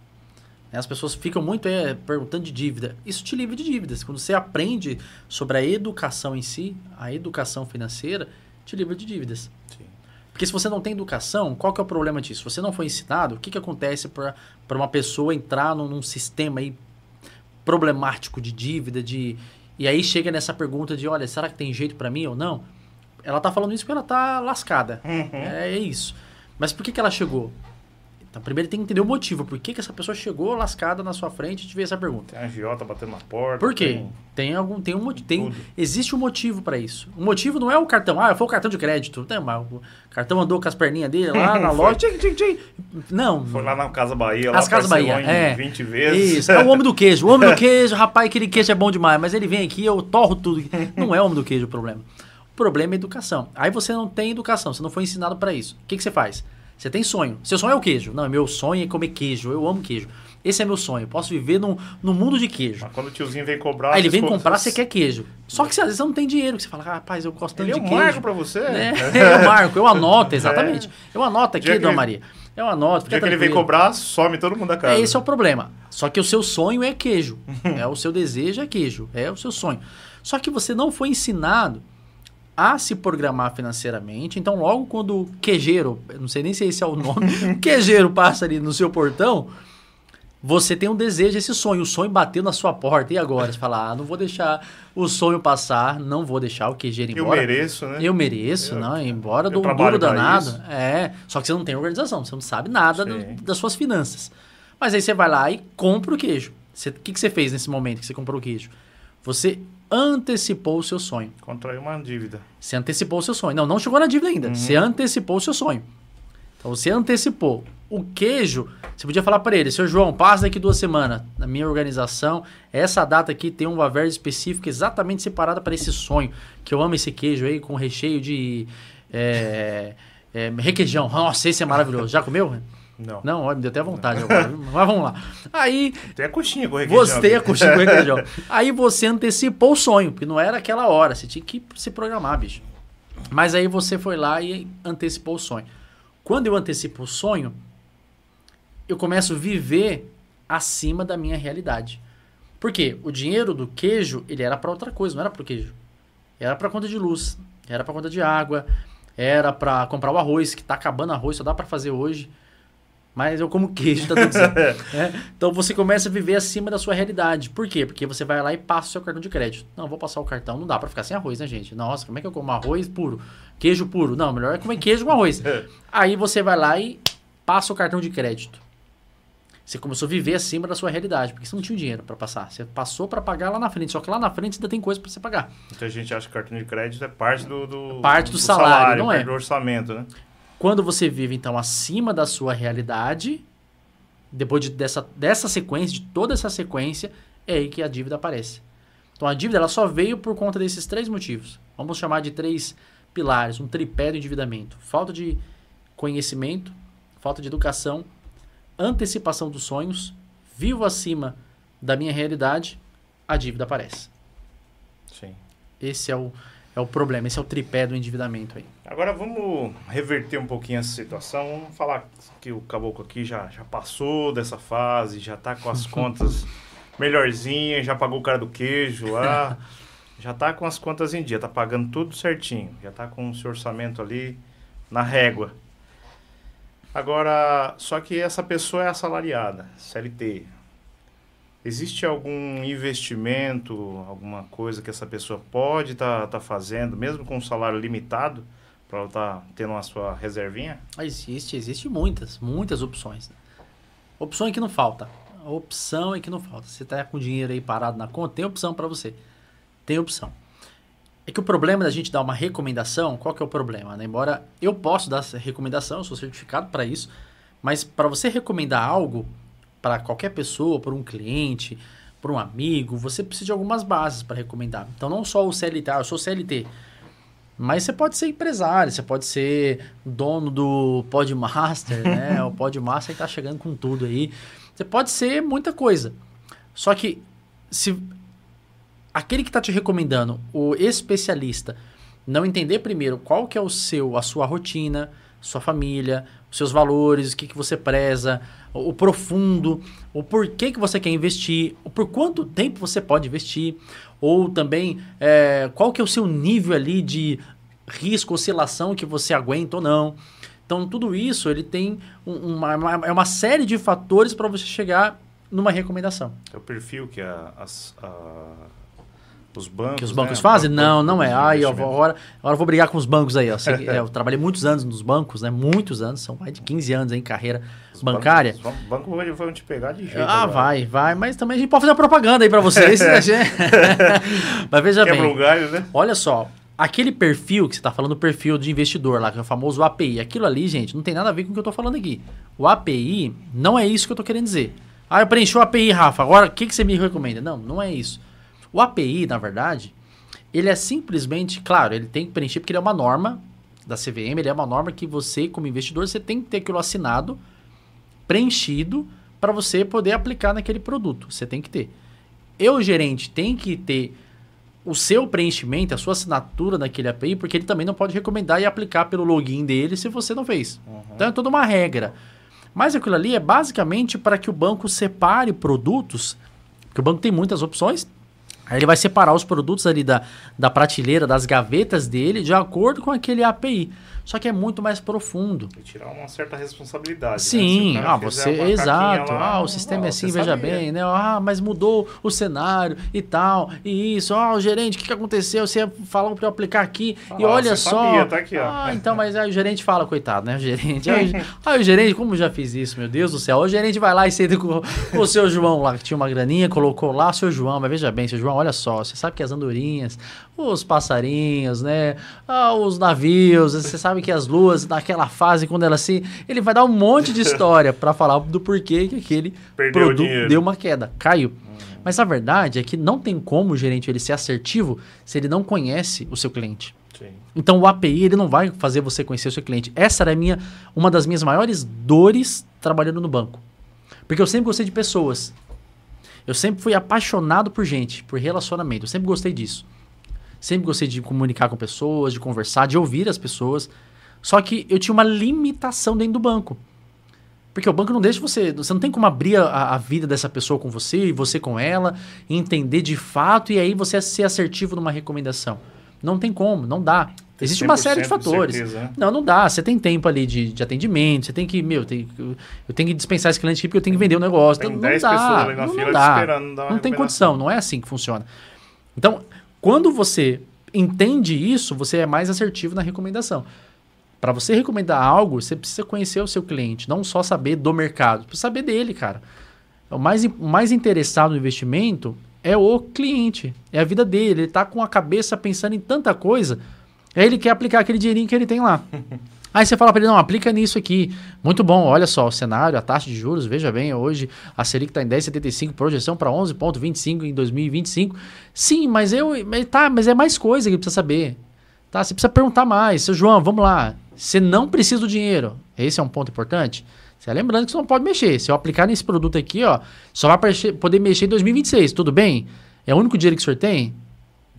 As pessoas ficam muito é, perguntando de dívida. Isso te livra de dívidas. Quando você aprende sobre a educação em si, a educação financeira, te livra de dívidas. Sim. Porque se você não tem educação, qual que é o problema disso? Se você não foi ensinado, o que, que acontece para uma pessoa entrar num, num sistema aí problemático de dívida, de e aí chega nessa pergunta de, olha, será que tem jeito para mim ou não? Ela tá falando isso porque ela tá lascada. Uhum. É, é isso. Mas por que, que ela chegou? Então, primeiro tem que entender o motivo. Por que, que essa pessoa chegou lascada na sua frente e te fez essa pergunta? Tem a agiota batendo na porta. Por quê? tem- Tem algum, tem um motivo. Tem, Tudo. existe um motivo para isso. O motivo não é o cartão. Ah, foi o cartão de crédito. Não, mas o cartão andou com as perninhas dele lá na loja. Tchim, tchim, tchim. Não. Foi lá na Casa Bahia, As lá Casas parcelou Bahia, em é. vinte vezes. Isso, é o homem do queijo. O homem do queijo, rapaz, aquele queijo é bom demais. Mas ele vem aqui, eu torro tudo. Não é o homem do queijo o problema. O problema é a educação. Aí você não tem educação, você não foi ensinado para isso. O que, que você faz? Você tem sonho. Seu sonho é o queijo. Não, meu sonho é comer queijo. Eu amo queijo. Esse é meu sonho. Eu posso viver num, num mundo de queijo. Mas quando o tiozinho vem cobrar... Aí ele as vem coisas- comprar, você quer queijo. Só que você, às vezes você não tem dinheiro. Que você fala, ah, rapaz, eu gosto tanto Ele é de um queijo. marco pra você. É, eu marco, eu anoto, exatamente. Eu anoto aqui, Dia que Dona ele- Maria. Eu anoto, O fica dia que ele vem tranquilo. cobrar, some todo mundo da casa. É, esse é o problema. Só que o seu sonho é queijo. É o seu desejo é queijo. É o seu sonho. Só que você não foi ensinado a se programar financeiramente. Então, logo quando o queijeiro, eu não sei nem se esse é o nome, o queijeiro passa ali no seu portão, você tem um desejo, esse sonho. O sonho bateu na sua porta. E agora? Você fala, ah, não vou deixar o sonho passar, não vou deixar o queijeiro ir Eu embora. mereço, né? Eu mereço, Eu- não, embora eu do um trabalho duro pra danado. isso. É, só que você não tem organização, você não sabe nada do- Sim. das suas finanças. Mas aí você vai lá e compra o queijo. Você- O que, que você fez nesse momento que você comprou o queijo? Você antecipou o seu sonho. Contraiu uma dívida. Você antecipou o seu sonho. Não, não chegou na dívida ainda. Uhum. Você antecipou o seu sonho. Então você antecipou. O queijo, você podia falar para ele, seu João, passa daqui duas semanas. Na minha organização, essa data aqui tem uma verba específica exatamente separada para esse sonho. Que eu amo esse queijo aí com recheio de é, é, requeijão. Nossa, esse é maravilhoso. Já comeu? Não. Não, olha, me deu até vontade agora. Mas vamos lá. Aí Tem a coxinha com requeijão. você tem a aqui. coxinha com requeijão. Aí você antecipou o sonho, porque não era aquela hora. Você tinha que se programar, bicho. Mas aí você foi lá e antecipou o sonho. Quando eu antecipo o sonho, eu começo a viver acima da minha realidade. Por quê? O dinheiro do queijo, ele era para outra coisa, não era para o queijo. Era para conta de luz, era para conta de água, era para comprar o arroz, que tá acabando arroz, só dá para fazer hoje. Mas eu como queijo, tá tudo certo. É? Então você começa a viver acima da sua realidade. Por quê? Porque você vai lá e passa o seu cartão de crédito. Não, vou passar o cartão, não dá pra ficar sem arroz, né, gente? Nossa, como é que eu como arroz puro? Queijo puro? Não, melhor é comer queijo com arroz. Aí você vai lá e passa o cartão de crédito. Você começou a viver acima da sua realidade, porque você não tinha dinheiro pra passar. Você passou pra pagar lá na frente, só que lá na frente ainda tem coisa pra você pagar. Muita gente acha que cartão de crédito é parte do, do, Parte do salário, não é? parte do orçamento, né? Quando você vive, então, acima da sua realidade, depois de, dessa, dessa sequência, de toda essa sequência, é aí que a dívida aparece. Então, a dívida ela só veio por conta desses três motivos. Vamos chamar de três pilares, um tripé do endividamento. Falta de conhecimento, falta de educação, antecipação dos sonhos, vivo acima da minha realidade, a dívida aparece. Sim. Esse é o, é o problema, esse é o tripé do endividamento aí. Agora vamos reverter um pouquinho essa situação. Vamos falar que o caboclo aqui já, já passou dessa fase, já está com as contas melhorzinhas, já pagou o cara do queijo lá, já está com as contas em dia, está pagando tudo certinho, já está com o seu orçamento ali na régua. Agora, só que essa pessoa é assalariada, C L T. Existe algum investimento, alguma coisa que essa pessoa pode estar tá, tá fazendo, mesmo com um salário limitado, para ela estar tá tendo a sua reservinha? Existe, existe muitas, muitas opções. Opção é que não falta. A opção é que não falta. Você está com dinheiro aí parado na conta, tem opção para você. Tem opção. É que o problema da gente dar uma recomendação, qual que é o problema? Né? Embora eu possa dar essa recomendação, eu sou certificado para isso, mas para você recomendar algo para qualquer pessoa, para um cliente, para um amigo, você precisa de algumas bases para recomendar. Então, não só o C L T, ah, eu sou C L T, mas você pode ser empresário, você pode ser dono do Podmaster, né? O Podmaster está chegando com tudo aí. Você pode ser muita coisa. Só que, se aquele que está te recomendando, o especialista, não entender primeiro qual que é o seu, a sua rotina, sua família, os seus valores, o que, que você preza, o, o profundo, o porquê que você quer investir, o por quanto tempo você pode investir, ou também é, qual que é o seu nível ali de risco, oscilação que você aguenta ou não. Então, tudo isso ele tem um, uma, uma, é uma série de fatores para você chegar numa recomendação. É o perfil que a, as, a, os bancos... Que os bancos né? fazem? Banco, não, não é. Ai, eu, agora, agora eu vou brigar com os bancos aí. Ó. Sei, é, eu trabalhei muitos anos nos bancos, né? Muitos anos, são mais de quinze anos em carreira os bancária. Bancos, os bancos vão te pegar de jeito. Ah, agora. vai, vai. Mas também a gente pode fazer uma propaganda aí para vocês. Mas veja Quebra bem. um galho, né? Olha só. Aquele perfil que você está falando, o perfil de investidor lá, que é o famoso A P I. Aquilo ali, gente, não tem nada a ver com o que eu estou falando aqui. O A P I não é isso que eu estou querendo dizer. Ah, eu preenchi o A P I, Rafa. Agora, o que, que você me recomenda? Não, não é isso. O A P I, na verdade, ele é simplesmente... Claro, ele tem que preencher porque ele é uma norma da C V M. Ele é uma norma que você, como investidor, você tem que ter aquilo assinado, preenchido, para você poder aplicar naquele produto. Você tem que ter. Eu, gerente, tem que ter o seu preenchimento, a sua assinatura naquele A P I, porque ele também não pode recomendar e aplicar pelo login dele se você não fez. Uhum. Então é toda uma regra. Mas aquilo ali é basicamente para que o banco separe produtos, porque o banco tem muitas opções, aí ele vai separar os produtos ali da, da prateleira, das gavetas dele, de acordo com aquele A P I. Só que é muito mais profundo. E tirar uma certa responsabilidade. Sim, né? ah, você, exato. Lá, ah, o sistema ah, é assim, veja sabia. bem, né? Ah, mas mudou o cenário e tal, e isso. Ah, o gerente, o que, que aconteceu? Você falou para eu aplicar aqui ah, e olha só. Sabia, tá aqui, ó. Ah, então, mas aí o gerente fala, coitado, né? O gerente. Aí, aí o gerente, como já fiz isso, meu Deus do céu? O gerente vai lá e senta com, com o seu João lá, que tinha uma graninha, colocou lá, seu João, mas veja bem, seu João, olha só, você sabe que as andorinhas, os passarinhos, né? Ah, os navios, você sabe que as luas, naquela fase, quando ela se... Ele vai dar um monte de história para falar do porquê que aquele Perdeu produto deu uma queda, caiu. Uhum. Mas a verdade é que não tem como o gerente ele ser assertivo se ele não conhece o seu cliente. Sim. Então o A P I ele não vai fazer você conhecer o seu cliente. Essa era a minha, uma das minhas maiores dores trabalhando no banco. Porque eu sempre gostei de pessoas. Eu sempre fui apaixonado por gente, por relacionamento. Eu sempre gostei disso. Sempre gostei de comunicar com pessoas, de conversar, de ouvir as pessoas. Só que eu tinha uma limitação dentro do banco. Porque o banco não deixa você... Você não tem como abrir a, a vida dessa pessoa com você e você com ela, e entender de fato, e aí você ser assertivo numa recomendação. Não tem como, não dá. Existe uma série de fatores. De certeza, né? Não, não dá. Você tem tempo ali de, de atendimento, você tem que... Meu, tem, eu tenho que dispensar esse cliente aqui porque eu tenho que vender o negócio. Tem então, dez não dá, pessoas ali na não, fila não dá. esperando dar uma Não tem condição, não é assim que funciona. Então, quando você entende isso, você é mais assertivo na recomendação. Para você recomendar algo, você precisa conhecer o seu cliente, não só saber do mercado, precisa saber dele, cara. O mais, o mais interessado no investimento é o cliente, é a vida dele. Ele está com a cabeça pensando em tanta coisa, aí ele quer aplicar aquele dinheirinho que ele tem lá. Aí você fala para ele, não, aplica nisso aqui. Muito bom, olha só, o cenário, a taxa de juros, veja bem, hoje a Selic está em dez vírgula setenta e cinco, projeção para onze vírgula vinte e cinco em dois mil e vinte e cinco. Sim, mas, eu, mas, tá, mas é mais coisa que ele precisa saber. Tá? Você precisa perguntar mais. Seu João, vamos lá. Você não precisa do dinheiro. Esse é um ponto importante. Você lembrando que você não pode mexer. Se eu aplicar nesse produto aqui, ó, só vai poder mexer em dois mil e vinte e seis. Tudo bem? É o único dinheiro que o senhor tem?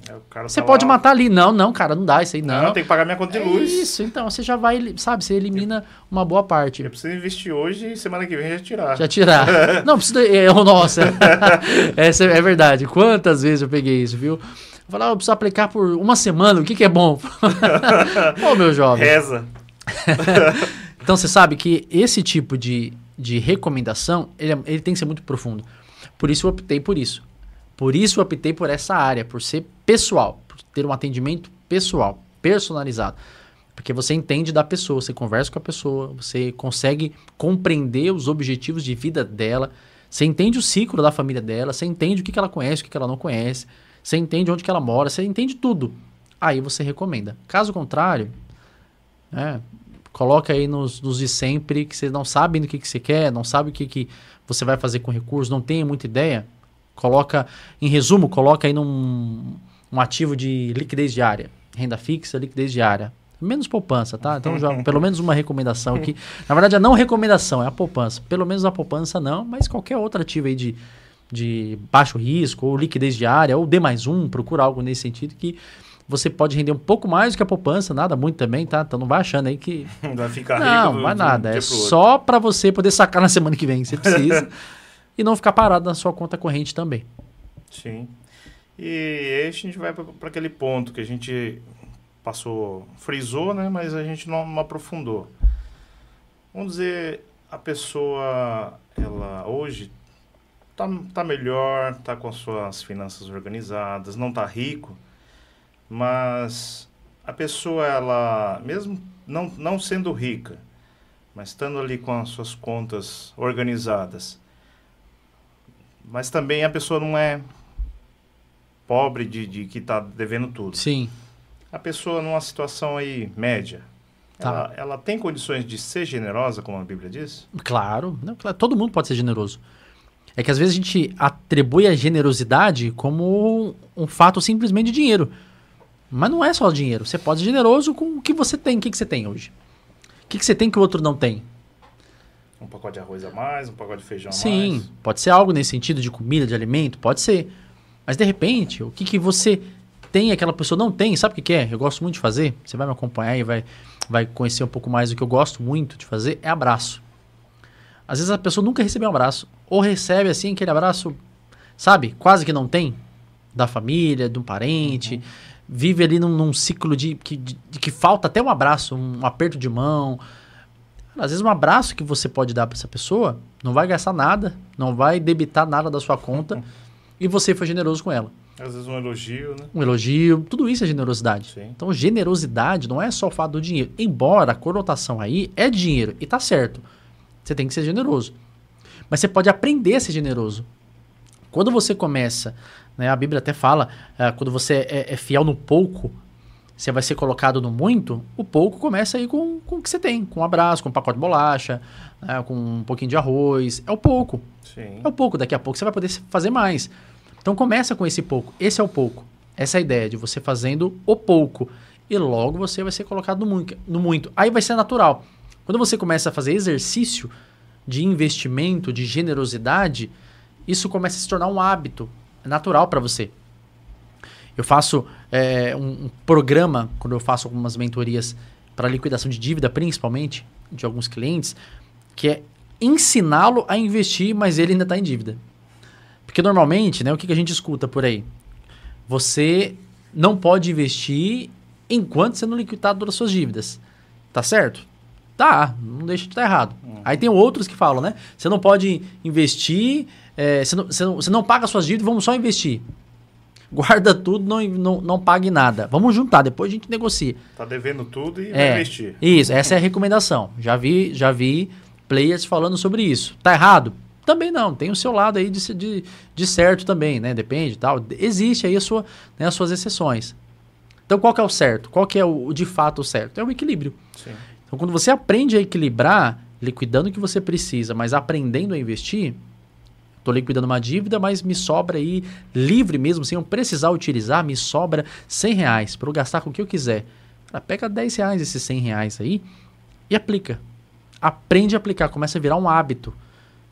É, o cara Você tá pode lá, matar ali. Não, não, cara, não dá isso aí, não. Não, tem que pagar minha conta de É luz. isso, então você já vai, sabe, você elimina uma boa parte. Eu preciso investir hoje e semana que vem já tirar. Já tirar. Não, precisa... É, nossa, essa é verdade. Quantas vezes eu peguei isso, viu? Eu falava, eu preciso aplicar por uma semana, o que, que é bom? Ô, meu jovem. Reza. Então, você sabe que esse tipo de, de recomendação, ele, é- ele tem que ser muito profundo. Por isso eu optei por isso. Por isso eu optei por essa área, por ser pessoal, por ter um atendimento pessoal, personalizado. Porque você entende da pessoa, você conversa com a pessoa, você consegue compreender os objetivos de vida dela, você entende o ciclo da família dela, você entende o que, que ela conhece, o que, que ela não conhece, você entende onde que ela mora, você entende tudo. Aí você recomenda. Caso contrário, né, coloca aí nos, nos de sempre, que você não sabe do que, que você quer, não sabe o que, que você vai fazer com o recurso, não tem muita ideia, coloca, em resumo, coloca aí num um ativo de liquidez diária, renda fixa, liquidez diária. Menos poupança, tá? Então, já, pelo menos uma recomendação aqui. Na verdade, a não recomendação é a poupança. Pelo menos a poupança não, mas qualquer outro ativo aí de, de baixo risco, ou liquidez diária, ou D mais um, procura algo nesse sentido que você pode render um pouco mais do que a poupança, nada muito também, tá? Então não vai achando aí que... Vai ficar rico. Não, do, vai do nada. dia É pro outro. só para você poder sacar na semana que vem, se precisa. E não ficar parado na sua conta corrente também. Sim. E aí a gente vai para aquele ponto que a gente passou, frisou, né? Mas a gente não, não aprofundou. Vamos dizer, a pessoa, ela hoje tá, tá melhor, tá com as suas finanças organizadas, não tá rico, mas a pessoa, ela, mesmo não, não sendo rica, mas estando ali com as suas contas organizadas, mas também a pessoa não é pobre de, de que está devendo tudo. Sim. A pessoa numa situação aí média, Tá. ela, ela tem condições de ser generosa, como a Bíblia diz? Claro, não, claro, todo mundo pode ser generoso. É que às vezes a gente atribui a generosidade como um fato simplesmente de dinheiro. Mas não é só dinheiro. Você pode ser generoso com o que você tem. O que, que você tem hoje? O que, que você tem que o outro não tem? Um pacote de arroz a mais, um pacote de feijão a Sim, mais. pode ser algo nesse sentido de comida, de alimento, pode ser. Mas de repente, o que, que você tem e aquela pessoa não tem, sabe o que, que é? Eu gosto muito de fazer, você vai me acompanhar e vai, vai conhecer um pouco mais do que eu gosto muito de fazer, é abraço. Às vezes a pessoa nunca recebeu um abraço, ou recebe assim aquele abraço, sabe, quase que não tem, da família, de um parente, uhum. Vive ali num, num ciclo de que, de, de que falta até um abraço, um aperto de mão. Às vezes um abraço que você pode dar para essa pessoa não vai gastar nada, não vai debitar nada da sua conta uhum. E você foi generoso com ela. Às vezes um elogio, né? Um elogio, tudo isso é generosidade. Sim. Então dinheiro não é só o fato do dinheiro. Embora a conotação aí é dinheiro e tá certo. Você tem que ser generoso. Mas você pode aprender a ser generoso. Quando você começa, né, a Bíblia até fala, uh, quando você é, é fiel no pouco, você vai ser colocado no muito, o pouco começa aí com, com o que você tem, com um abraço, com um pacote de bolacha, né, com um pouquinho de arroz, é o pouco. Sim. É o pouco, daqui a pouco você vai poder fazer mais. Então começa com esse pouco, esse é o pouco. Essa é a ideia de você fazendo o pouco e logo você vai ser colocado no muito, no muito. Aí vai ser natural. Quando você começa a fazer exercício de investimento, de generosidade, isso começa a se tornar um hábito natural para você. Eu faço é, um, um programa, quando eu faço algumas mentorias para liquidação de dívida, principalmente, de alguns clientes, que é ensiná-lo a investir, mas ele ainda está em dívida. Porque normalmente, né, o que, que a gente escuta por aí? Você não pode investir enquanto você não liquidar todas as suas dívidas. Tá certo? Tá, não deixa de estar errado. Uhum. Aí tem outros que falam, né? Você não pode investir, é, você, não, você, não, você não paga suas dívidas, vamos só investir. Guarda tudo, não, não, não pague nada. Vamos juntar, depois a gente negocia. Tá devendo tudo e é, vai investir. Isso, essa é a recomendação. Já vi, já vi players falando sobre isso. Tá errado? Também não, tem o seu lado aí de, de, de certo também, né? Depende e tal. Existe aí a sua, né, as suas exceções. Então qual que é o certo? Qual que é o, o de fato o certo? É o equilíbrio. Sim. Então quando você aprende a equilibrar, liquidando o que você precisa, mas aprendendo a investir, estou liquidando uma dívida, mas me sobra aí, livre mesmo, sem eu precisar utilizar, me sobra cem reais para eu gastar com o que eu quiser. Cara, pega dez reais esses cem reais aí e aplica. Aprende a aplicar, começa a virar um hábito.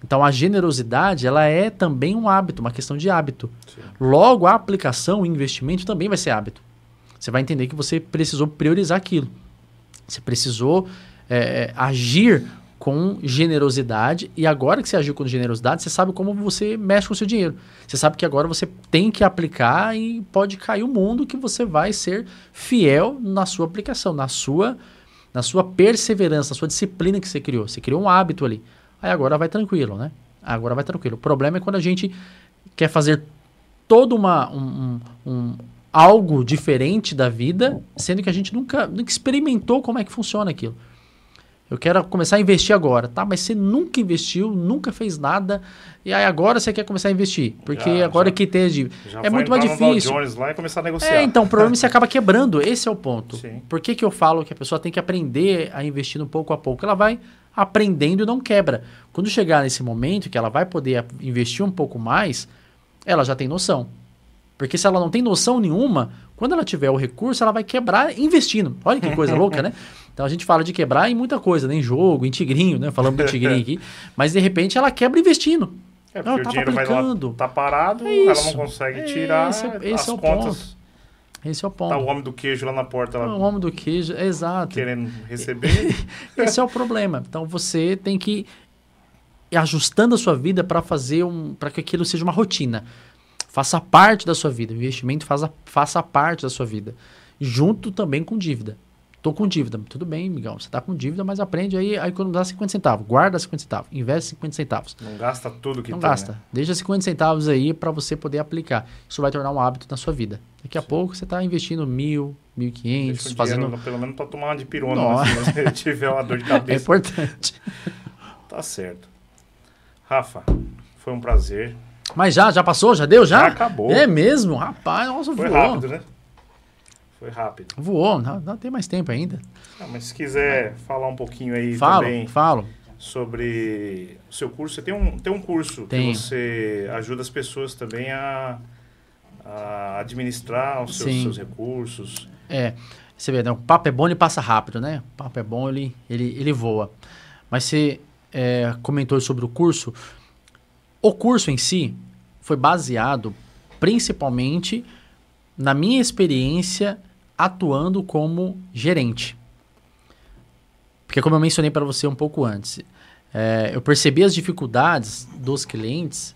Então, a generosidade, ela é também um hábito, uma questão de hábito. Sim. Logo, a aplicação, o investimento também vai ser hábito. Você vai entender que você precisou priorizar aquilo. Você precisou é, agir com generosidade, e agora que você agiu com generosidade, você sabe como você mexe com o seu dinheiro. Você sabe que agora você tem que aplicar e pode cair o mundo, que você vai ser fiel na sua aplicação, na sua, na sua perseverança, na sua disciplina que você criou. Você criou um hábito ali. Aí agora vai tranquilo, né? Agora vai tranquilo. O problema é quando a gente quer fazer todo uma, um, um, um, algo diferente da vida, sendo que a gente nunca, nunca experimentou como é que funciona aquilo. Eu quero começar a investir agora, tá? Mas você nunca investiu, nunca fez nada, e aí agora você quer começar a investir. Porque já, agora já, que tem de... É muito mais difícil. Jones lá e começar a negociar. É, então o problema é que você acaba quebrando. Esse é o ponto. Sim. Por que que eu falo que a pessoa tem que aprender a investir no pouco a pouco? Ela vai aprendendo e não quebra. Quando chegar nesse momento que ela vai poder investir um pouco mais, ela já tem noção. Porque se ela não tem noção nenhuma, quando ela tiver o recurso, ela vai quebrar investindo. Olha que coisa louca, né? Então a gente fala de quebrar em muita coisa, né? Em jogo, em tigrinho, né? Falamos do tigrinho aqui. Mas de repente ela quebra investindo. É, porque ela, o dinheiro aplicando. Vai lá, tá parado, é ela não consegue tirar esse, esse as é o contas. Ponto. Esse é o ponto. Tá o homem do queijo lá na porta. Lá, o homem do queijo, exato. Querendo receber. Esse é o problema. Então você tem que ir ajustando a sua vida para fazer um, para que aquilo seja uma rotina. Faça parte da sua vida. O investimento faça, faça parte da sua vida. Junto também com dívida. Tô com dívida. Tudo bem, amigão. Você tá com dívida, mas aprende aí a economizar cinquenta centavos. Guarda cinquenta centavos. Investe cinquenta centavos. Não gasta tudo que Não tem, gasta. Né? Deixa cinquenta centavos aí para você poder aplicar. Isso vai tornar um hábito na sua vida. Daqui a Sim. pouco você tá investindo mil, mil e quinhentos, fazendo... Dinheiro, pelo menos para tomar uma de pirona, se você tiver uma dor de cabeça. É importante. Tá certo. Rafa, foi um prazer. Mas já, já passou? Já deu? Já? Já acabou. É mesmo? Rapaz, nossa, foi voou. Foi rápido, né? Foi rápido. Voou, não, não tem mais tempo ainda. Ah, mas se quiser falar um pouquinho aí falo, também... Falo, sobre o seu curso. Você tem um, tem um curso Tenho. que você ajuda as pessoas também a, a administrar os seus, seus recursos. É, você vê, né? O papo é bom, ele passa rápido, né? O papo é bom, ele, ele, ele voa. Mas você é, comentou sobre o curso... O curso em si foi baseado principalmente na minha experiência atuando como gerente. Porque como eu mencionei para você um pouco antes, é, eu percebi as dificuldades dos clientes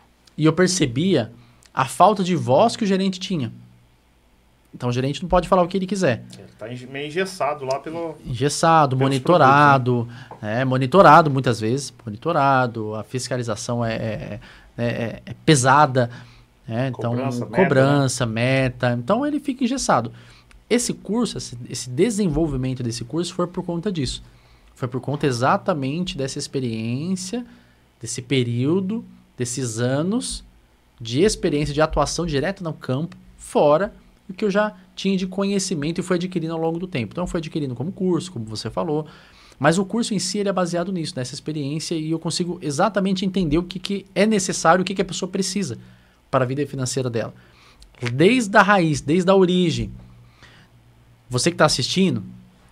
e eu percebia a falta de voz que o gerente tinha. Então o gerente não pode falar o que ele quiser. Está meio engessado lá pelo... Engessado, monitorado, produtos, né? É, monitorado muitas vezes, monitorado, a fiscalização é, é, é, é pesada, né? Então, cobrança, cobrança meta, né? meta, então ele fica engessado. Esse curso, esse, esse desenvolvimento desse curso foi por conta disso. Foi por conta exatamente dessa experiência, desse período, desses anos de experiência de atuação direta no campo, fora o que eu já tinha de conhecimento e foi adquirindo ao longo do tempo. Então, foi adquirindo como curso, como você falou. Mas o curso em si ele é baseado nisso, nessa experiência, e eu consigo exatamente entender o que, que é necessário, o que, que a pessoa precisa para a vida financeira dela. Desde a raiz, desde a origem. Você que está assistindo...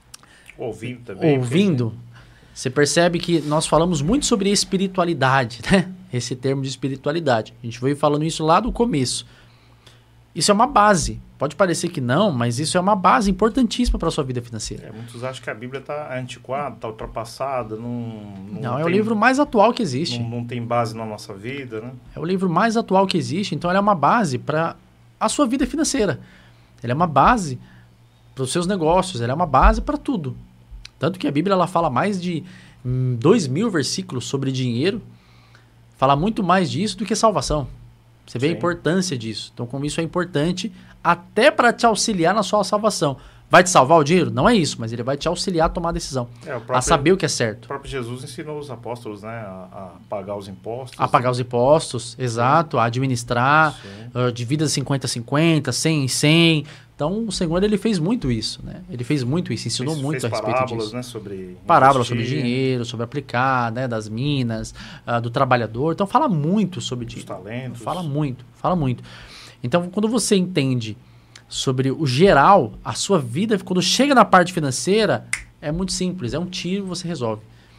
Ouvindo também. Ouvindo, você percebe que nós falamos muito sobre espiritualidade, né? Esse termo de espiritualidade. A gente veio falando isso lá do começo. Isso é uma base. Pode parecer que não, mas isso é uma base importantíssima para a sua vida financeira. É, muitos acham que a Bíblia está antiquada, está ultrapassada. Não, não, não tem, é o livro mais atual que existe. Não, não tem base na nossa vida, né? É o livro mais atual que existe, então ela é uma base para a sua vida financeira. Ela é uma base para os seus negócios, ela é uma base para tudo. Tanto que a Bíblia ela fala mais de hum, dois mil versículos sobre dinheiro, fala muito mais disso do que salvação. Você vê Sim. a importância disso. Então, como isso é importante até para te auxiliar na sua salvação. Vai te salvar o dinheiro? Não é isso, mas ele vai te auxiliar a tomar a decisão. É, próprio, a saber o que é certo. O próprio Jesus ensinou os apóstolos, né, a, a pagar os impostos. A pagar os impostos, exato. A administrar, uh, de vida cinquenta a cinquenta, cem em cem. Então, o Senhor ele fez muito isso, né? Ele fez muito isso, ensinou fez, muito fez a respeito parábolas, disso. Né, sobre parábolas investir. sobre dinheiro, sobre aplicar, né, das minas, uh, do trabalhador. Então, fala muito sobre Os dinheiro. talentos. Fala muito, fala muito. Então, quando você entende sobre o geral, a sua vida, quando chega na parte financeira, é muito simples. É um tiro, você resolve.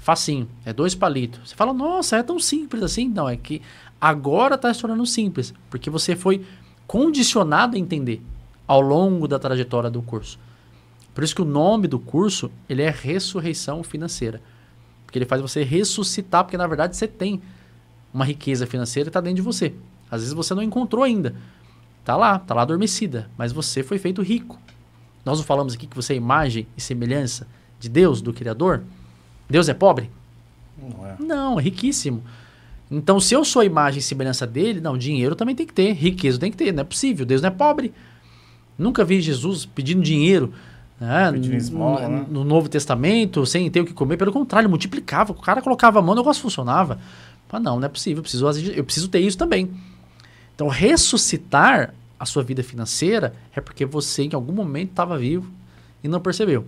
facinho, é dois palitos. Você fala, nossa, é tão simples assim? Não, é que agora está se tornando simples, porque você foi condicionado a entender ao longo da trajetória do curso. Por isso que o nome do curso, ele é Ressurreição Financeira. Porque ele faz você ressuscitar, porque na verdade você tem uma riqueza financeira que está dentro de você. Às vezes você não encontrou ainda. Está lá, está lá adormecida, mas você foi feito rico. Nós não falamos aqui que você é imagem e semelhança de Deus, do Criador? Deus é pobre? Não é. Não, é riquíssimo. Então, se eu sou a imagem e semelhança dele, não, dinheiro também tem que ter, riqueza tem que ter, não é possível, Deus não é pobre. Nunca vi Jesus pedindo dinheiro, né, Pedindo esmola, no, né? no Novo Testamento, sem ter o que comer, pelo contrário, multiplicava, o cara colocava a mão, o negócio funcionava. Mas não, não é possível, eu preciso, eu preciso ter isso também. Então, ressuscitar a sua vida financeira é porque você em algum momento estava vivo e não percebeu.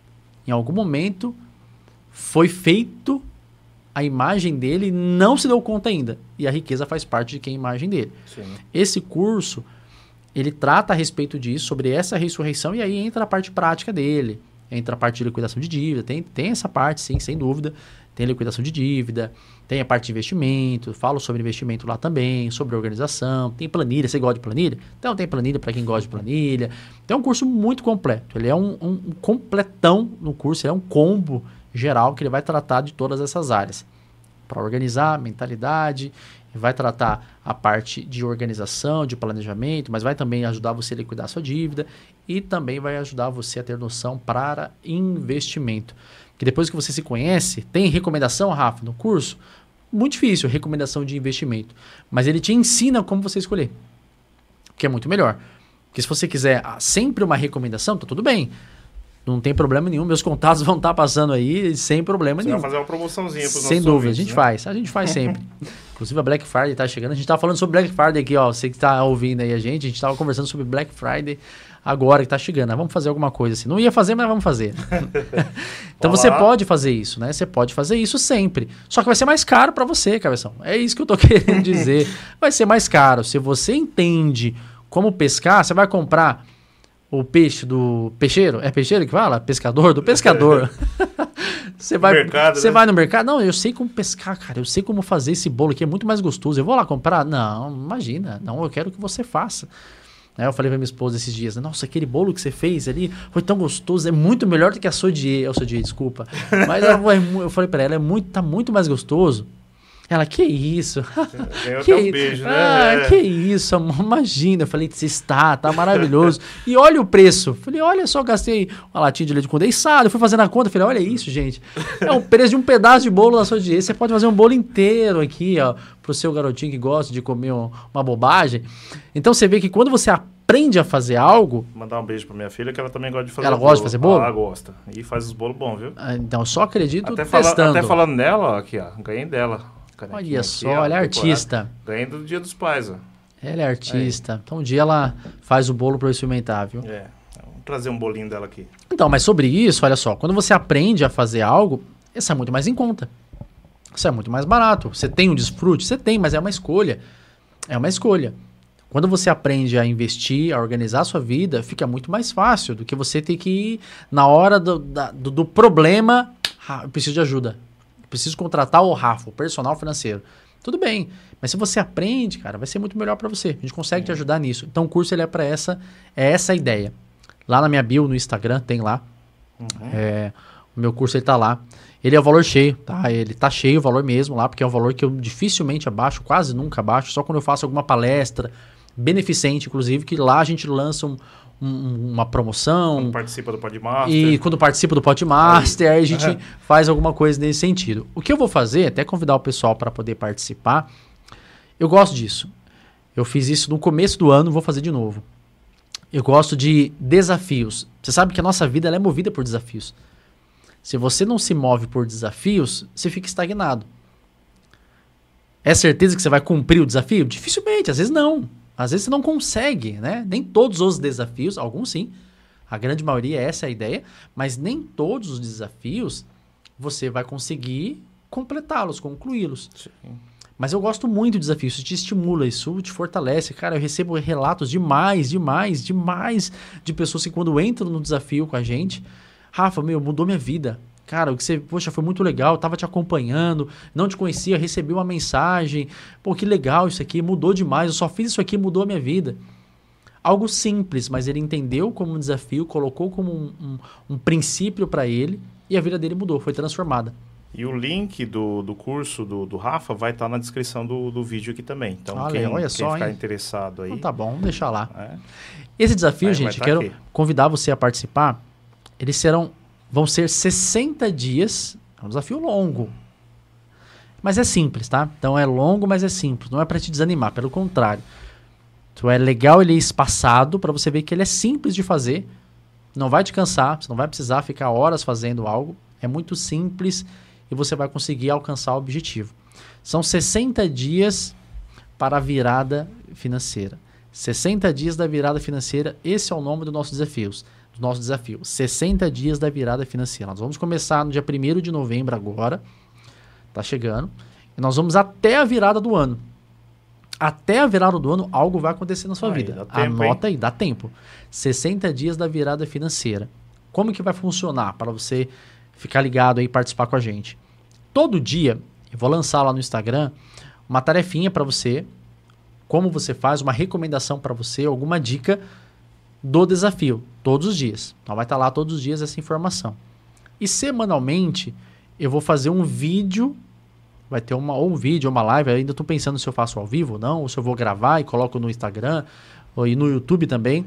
Em algum momento foi feito a imagem dele e não se deu conta ainda. E a riqueza faz parte de quem é a imagem dele. Sim. Esse curso, ele trata a respeito disso, sobre essa ressurreição, e aí entra a parte prática dele. Entra a parte de liquidação de dívida. Tem, tem essa parte, sim, sem dúvida. Tem liquidação de dívida, tem a parte de investimento, falo sobre investimento lá também, sobre organização, tem planilha, você gosta de planilha? Então tem planilha para quem gosta de planilha. Então é um curso muito completo, ele é um, um, um completão no curso, ele é um combo geral que ele vai tratar de todas essas áreas. Para organizar, mentalidade, vai tratar a parte de organização, de planejamento, mas vai também ajudar você a liquidar a sua dívida e também vai ajudar você a ter noção para investimento. Que depois que você se conhece, tem recomendação, Rafa, no curso? Muito difícil, recomendação de investimento. Mas ele te ensina como você escolher. Que é muito melhor. Porque se você quiser sempre uma recomendação, tá tudo bem. Não tem problema nenhum. Meus contatos vão estar passando aí sem problema Você nenhum. vai fazer uma promoçãozinha para os nossos Sem dúvida, ouvintes, a gente né? faz. A gente faz sempre. Inclusive a Black Friday tá chegando. A gente tá falando sobre Black Friday aqui, ó. Você que tá ouvindo aí a gente. A gente tava conversando sobre Black Friday agora que tá chegando. Né? Vamos fazer alguma coisa assim. Não ia fazer, mas vamos fazer. Então Olá. você pode fazer isso, né? Você pode fazer isso sempre. Só que vai ser mais caro para você, cabeção. É isso que eu tô querendo dizer. Vai ser mais caro. Se você entende como pescar, você vai comprar o peixe do peixeiro. É peixeiro que fala? Pescador? Do pescador. Você vai, mercado, você né? vai no mercado? Não, eu sei como pescar, cara. Eu sei como fazer esse bolo aqui. É muito mais gostoso. Eu vou lá comprar? Não, imagina. Não, eu quero que você faça. Aí eu falei pra minha esposa esses dias, nossa, aquele bolo que você fez ali foi tão gostoso, é muito melhor do que a sodier, a sodier, desculpa. Mas eu, eu falei pra ela, é muito, tá muito mais gostoso. Ela, que isso? Ganhou que até um isso? beijo, né? Ah, É. que isso, amor, imagina. Eu falei, você está, tá maravilhoso. E olha o preço. Eu falei, olha só, gastei uma latinha de leite condensado, eu fui fazendo a conta, eu falei, olha isso, gente. É o preço de um pedaço de bolo da sodier. Você pode fazer um bolo inteiro aqui, ó, pro seu garotinho que gosta de comer um- uma bobagem. Então você vê que quando você aprende a fazer algo, Mandar um beijo pra minha filha, que ela também gosta de fazer Ela bolo. gosta de fazer bolo? Ah, gosta. E faz os bolos bons, viu? ah, então eu só acredito Até, fala, testando. até falando nela, ó, aqui, ó. Ganhei dela. Canequinha Olha aqui, só, ó, ela é decorada. artista. Ganhei do Dia dos Pais, ó. Ela é artista. Então um dia ela faz o bolo para eu experimentar, viu? É. Vamos trazer um bolinho dela aqui. Então, mas sobre isso, olha só, quando você aprende a fazer algo, isso é muito mais em conta. Isso é muito mais barato. Você tem um desfrute? Você tem, mas é uma escolha. É uma escolha. Quando você aprende a investir, a organizar a sua vida, fica muito mais fácil do que você ter que ir na hora do, da- do, do problema. Ah, eu preciso de ajuda. Eu preciso contratar o Rafa, o personal financeiro. Tudo bem, mas se você aprende, cara, vai ser muito melhor para você. A gente consegue te ajudar nisso. Então o curso ele é para essa, é essa a ideia. Lá na minha bio no Instagram tem lá. É, o meu curso ele tá lá. Ele é o valor cheio, tá? Ele tá cheio o valor mesmo lá, porque é um valor que eu dificilmente abaixo, quase nunca abaixo, só quando eu faço alguma palestra beneficente, inclusive, que lá a gente lança um- um- uma promoção. Quando participa do Podmaster. E quando participa do Podmaster, aí a gente faz alguma coisa nesse sentido. O que eu vou fazer, até convidar o pessoal para poder participar, eu gosto disso. Eu fiz isso no começo do ano, vou fazer de novo. Eu gosto de desafios. Você sabe que a nossa vida ela é movida por desafios. Se você não se move por desafios, você fica estagnado. É certeza que você vai cumprir o desafio? Dificilmente, às vezes não. Às vezes você não consegue, né? Nem todos os desafios, alguns sim. A grande maioria, essa é a ideia. Mas nem todos os desafios você vai conseguir completá-los, concluí-los. Sim. Mas eu gosto muito de desafios, isso te estimula, isso te fortalece. Cara, eu recebo relatos demais, demais, demais de pessoas que quando entram no desafio com a gente, Rafa, meu, mudou minha vida. cara, o que você, poxa, foi muito legal, eu tava te acompanhando, não te conhecia, recebi uma mensagem, pô, que legal isso aqui, mudou demais, eu só fiz isso aqui, mudou a minha vida. Algo simples, mas ele entendeu como um desafio, colocou como um, um, um princípio para ele e a vida dele mudou, foi transformada. E o link do, do curso do, do Rafa vai estar tá na descrição do, do vídeo aqui também. Então, olha, quem, olha quem só, ficar hein? interessado aí... Então tá bom, vamos deixar lá. É. Esse desafio, Aí gente, tá quero aqui. convidar você a participar. Eles serão, vão ser sessenta dias, é um desafio longo. Mas é simples, tá? Então é longo, mas é simples. Não é para te desanimar, pelo contrário. Então é legal ele ir espaçado para você ver que ele é simples de fazer. Não vai te cansar, você não vai precisar ficar horas fazendo algo. É muito simples e você vai conseguir alcançar o objetivo. São sessenta dias para a virada financeira. sessenta dias da virada financeira, esse é o nome do nosso desafios, do nosso desafio. sessenta dias da virada financeira. Nós vamos começar no dia primeiro de novembro agora. Tá chegando. E nós vamos até a virada do ano. Até a virada do ano, algo vai acontecer na sua Aí, vida. dá tempo, Anota aí, dá tempo. sessenta dias da virada financeira. Como que vai funcionar para você ficar ligado aí e participar com a gente? Todo dia, eu vou lançar lá no Instagram uma tarefinha para você, como você faz, uma recomendação para você, alguma dica do desafio, todos os dias. Então vai estar lá todos os dias essa informação. E semanalmente, eu vou fazer um vídeo, vai ter uma, ou um vídeo, ou uma live, eu ainda estou pensando se eu faço ao vivo ou não, ou se eu vou gravar e coloco no Instagram, ou e no YouTube também,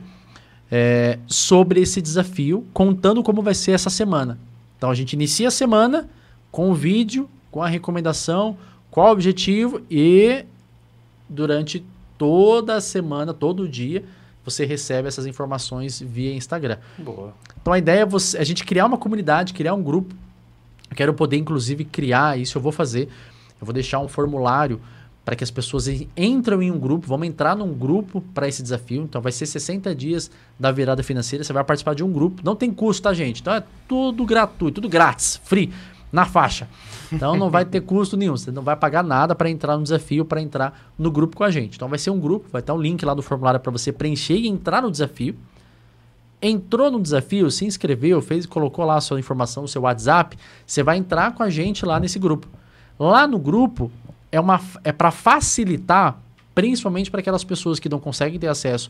é, sobre esse desafio, contando como vai ser essa semana. Então a gente inicia a semana com o vídeo, com a recomendação, qual o objetivo e durante toda a semana, todo dia, você recebe essas informações via Instagram. Boa. Então a ideia é você, a gente criar uma comunidade, criar um grupo. Eu quero poder, inclusive, criar, isso eu vou fazer. Eu vou deixar um formulário para que as pessoas entrem em um grupo, vamos entrar num grupo para esse desafio. Então vai ser sessenta dias da virada financeira, você vai participar de um grupo. Não tem custo, tá, gente? Então é tudo gratuito, tudo grátis, free, na faixa. Então não vai ter custo nenhum, você não vai pagar nada para entrar no desafio, para entrar no grupo com a gente. Então vai ser um grupo, vai estar um link lá do formulário para você preencher e entrar no desafio. Entrou no desafio, se inscreveu, fez, colocou lá a sua informação, o seu WhatsApp, você vai entrar com a gente lá nesse grupo. Lá no grupo é, uma, é para facilitar, principalmente para aquelas pessoas que não conseguem ter acesso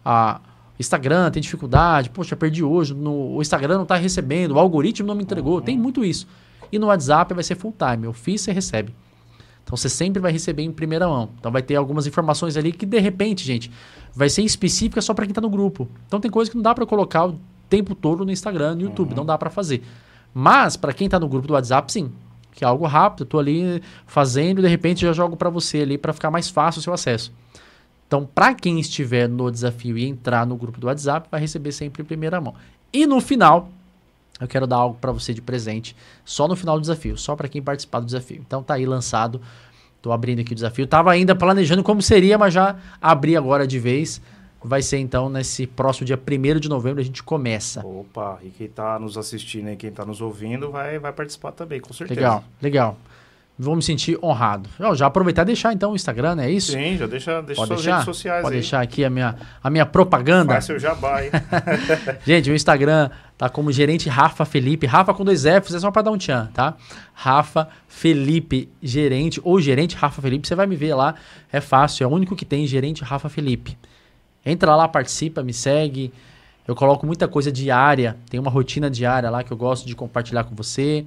a Instagram, tem dificuldade, poxa, perdi hoje, no, o Instagram não está recebendo, o algoritmo não me entregou, uhum. Tem muito isso. E no WhatsApp vai ser full time, eu fiz, você recebe. Então você sempre vai receber em primeira mão. Então vai ter algumas informações ali que de repente, gente, vai ser específica só para quem está no grupo. Então tem coisa que não dá para colocar o tempo todo no Instagram, no YouTube, uhum. Não dá para fazer. Mas para quem está no grupo do WhatsApp, sim. Que é algo rápido, eu estou ali fazendo e de repente já jogo para você ali para ficar mais fácil o seu acesso. Então para quem estiver no desafio e entrar no grupo do WhatsApp, vai receber sempre em primeira mão. E no final, eu quero dar algo para você de presente, só no final do desafio, só para quem participar do desafio. Então tá aí lançado, tô abrindo aqui o desafio. Tava ainda planejando como seria, mas já abri agora de vez. Vai ser então nesse próximo dia primeiro de novembro, a gente começa. Opa, e quem tá nos assistindo e quem tá nos ouvindo vai, vai participar também, com certeza. Legal, legal. Vou me sentir honrado. Eu já aproveitar e deixar então o Instagram, né? É isso? Sim, já deixa, deixa Pode suas deixar? redes sociais Pode aí. deixar aqui a minha, a minha propaganda. Faz seu jabá, hein? Gente, o Instagram tá como gerente Rafa Felipe. Rafa com dois Fs, é só para dar um tchan, tá? Rafa Felipe, gerente ou gerente Rafa Felipe. Você vai me ver lá, é fácil, é o único que tem, gerente Rafa Felipe. Entra lá, participa, me segue. Eu coloco muita coisa diária, tem uma rotina diária lá que eu gosto de compartilhar com você.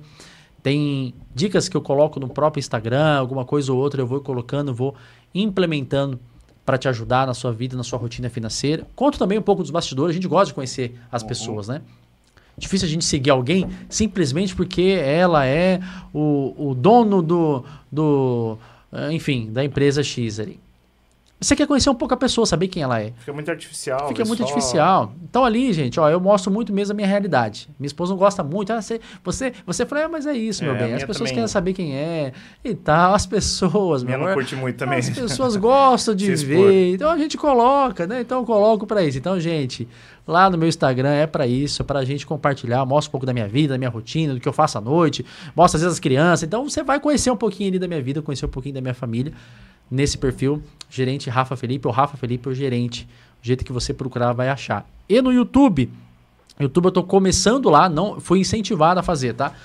Tem dicas que eu coloco no próprio Instagram, alguma coisa ou outra eu vou colocando, vou implementando para te ajudar na sua vida, na sua rotina financeira. Conto também um pouco dos bastidores, a gente gosta de conhecer as uhum. pessoas, né? Difícil a gente seguir alguém simplesmente porque ela é o, o dono do, do, enfim, da empresa X ali. Você quer conhecer um pouco a pessoa, saber quem ela é. Fica muito artificial. Fica muito só... artificial. Então ali, gente, ó, eu mostro muito mesmo a minha realidade. Minha esposa não gosta muito. Ah, você, você, você fala, ah, mas é isso, meu é, bem. As pessoas também... querem saber quem é e tal. As pessoas, minha meu não amor, curte muito também. As pessoas gostam de ver. Então a gente coloca, né? Então eu coloco pra isso. Então, gente, lá no meu Instagram é pra isso, é pra gente compartilhar. Mostro um pouco da minha vida, da minha rotina, do que eu faço à noite. Mostro às vezes as crianças. Então você vai conhecer um pouquinho ali da minha vida, conhecer um pouquinho da minha família. Nesse perfil, gerente Rafa Felipe ou Rafa Felipe ou gerente. O jeito que você procurar vai achar. E no YouTube, YouTube eu tô começando lá, não fui incentivado a fazer, tá?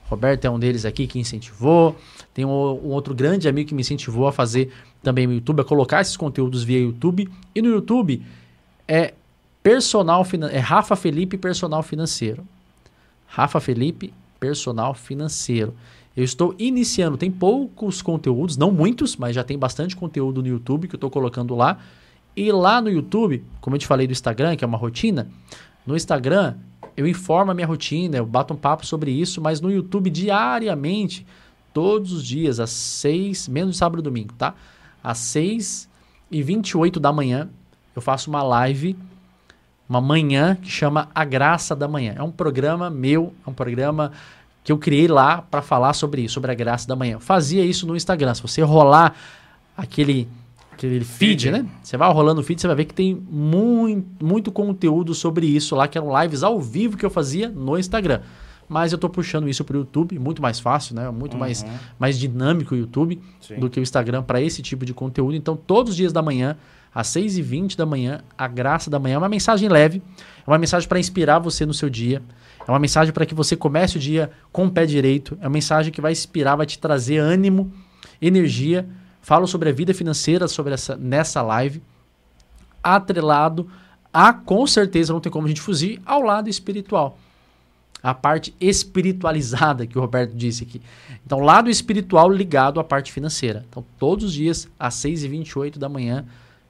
Roberto é um deles aqui que incentivou. Tem um, um outro grande amigo que me incentivou a fazer também no YouTube, a colocar esses conteúdos via YouTube. E no YouTube é, personal, é Rafa Felipe Personal Financeiro. Rafa Felipe Personal Financeiro. Eu estou iniciando, tem poucos conteúdos, não muitos, mas já tem bastante conteúdo no YouTube que eu estou colocando lá. E lá no YouTube, como eu te falei do Instagram, que é uma rotina, no Instagram eu informo a minha rotina, eu bato um papo sobre isso, mas no YouTube diariamente, todos os dias, às seis, menos sábado e domingo, tá? Às seis e vinte e oito da manhã, eu faço uma live, uma manhã que chama A Graça da Manhã. É um programa meu, é um programa que eu criei lá para falar sobre isso, sobre a graça da manhã. Eu fazia isso no Instagram. Se você rolar aquele, aquele feed, feed, né? Você vai rolando o feed, você vai ver que tem muito, muito conteúdo sobre isso lá, que eram lives ao vivo que eu fazia no Instagram. Mas eu estou puxando isso para o YouTube, muito mais fácil, né? Muito uhum. mais, mais dinâmico o YouTube Sim. do que o Instagram para esse tipo de conteúdo. Então, todos os dias da manhã, às seis e vinte da manhã, a graça da manhã é uma mensagem leve, é uma mensagem para inspirar você no seu dia, é uma mensagem para que você comece o dia com o pé direito, é uma mensagem que vai inspirar, vai te trazer ânimo, energia. Falo sobre a vida financeira sobre essa, nessa live, atrelado a, com certeza, não tem como a gente fugir, ao lado espiritual. A parte espiritualizada que o Roberto disse aqui. Então, lado espiritual ligado à parte financeira. Então, todos os dias, às seis e vinte e oito da manhã,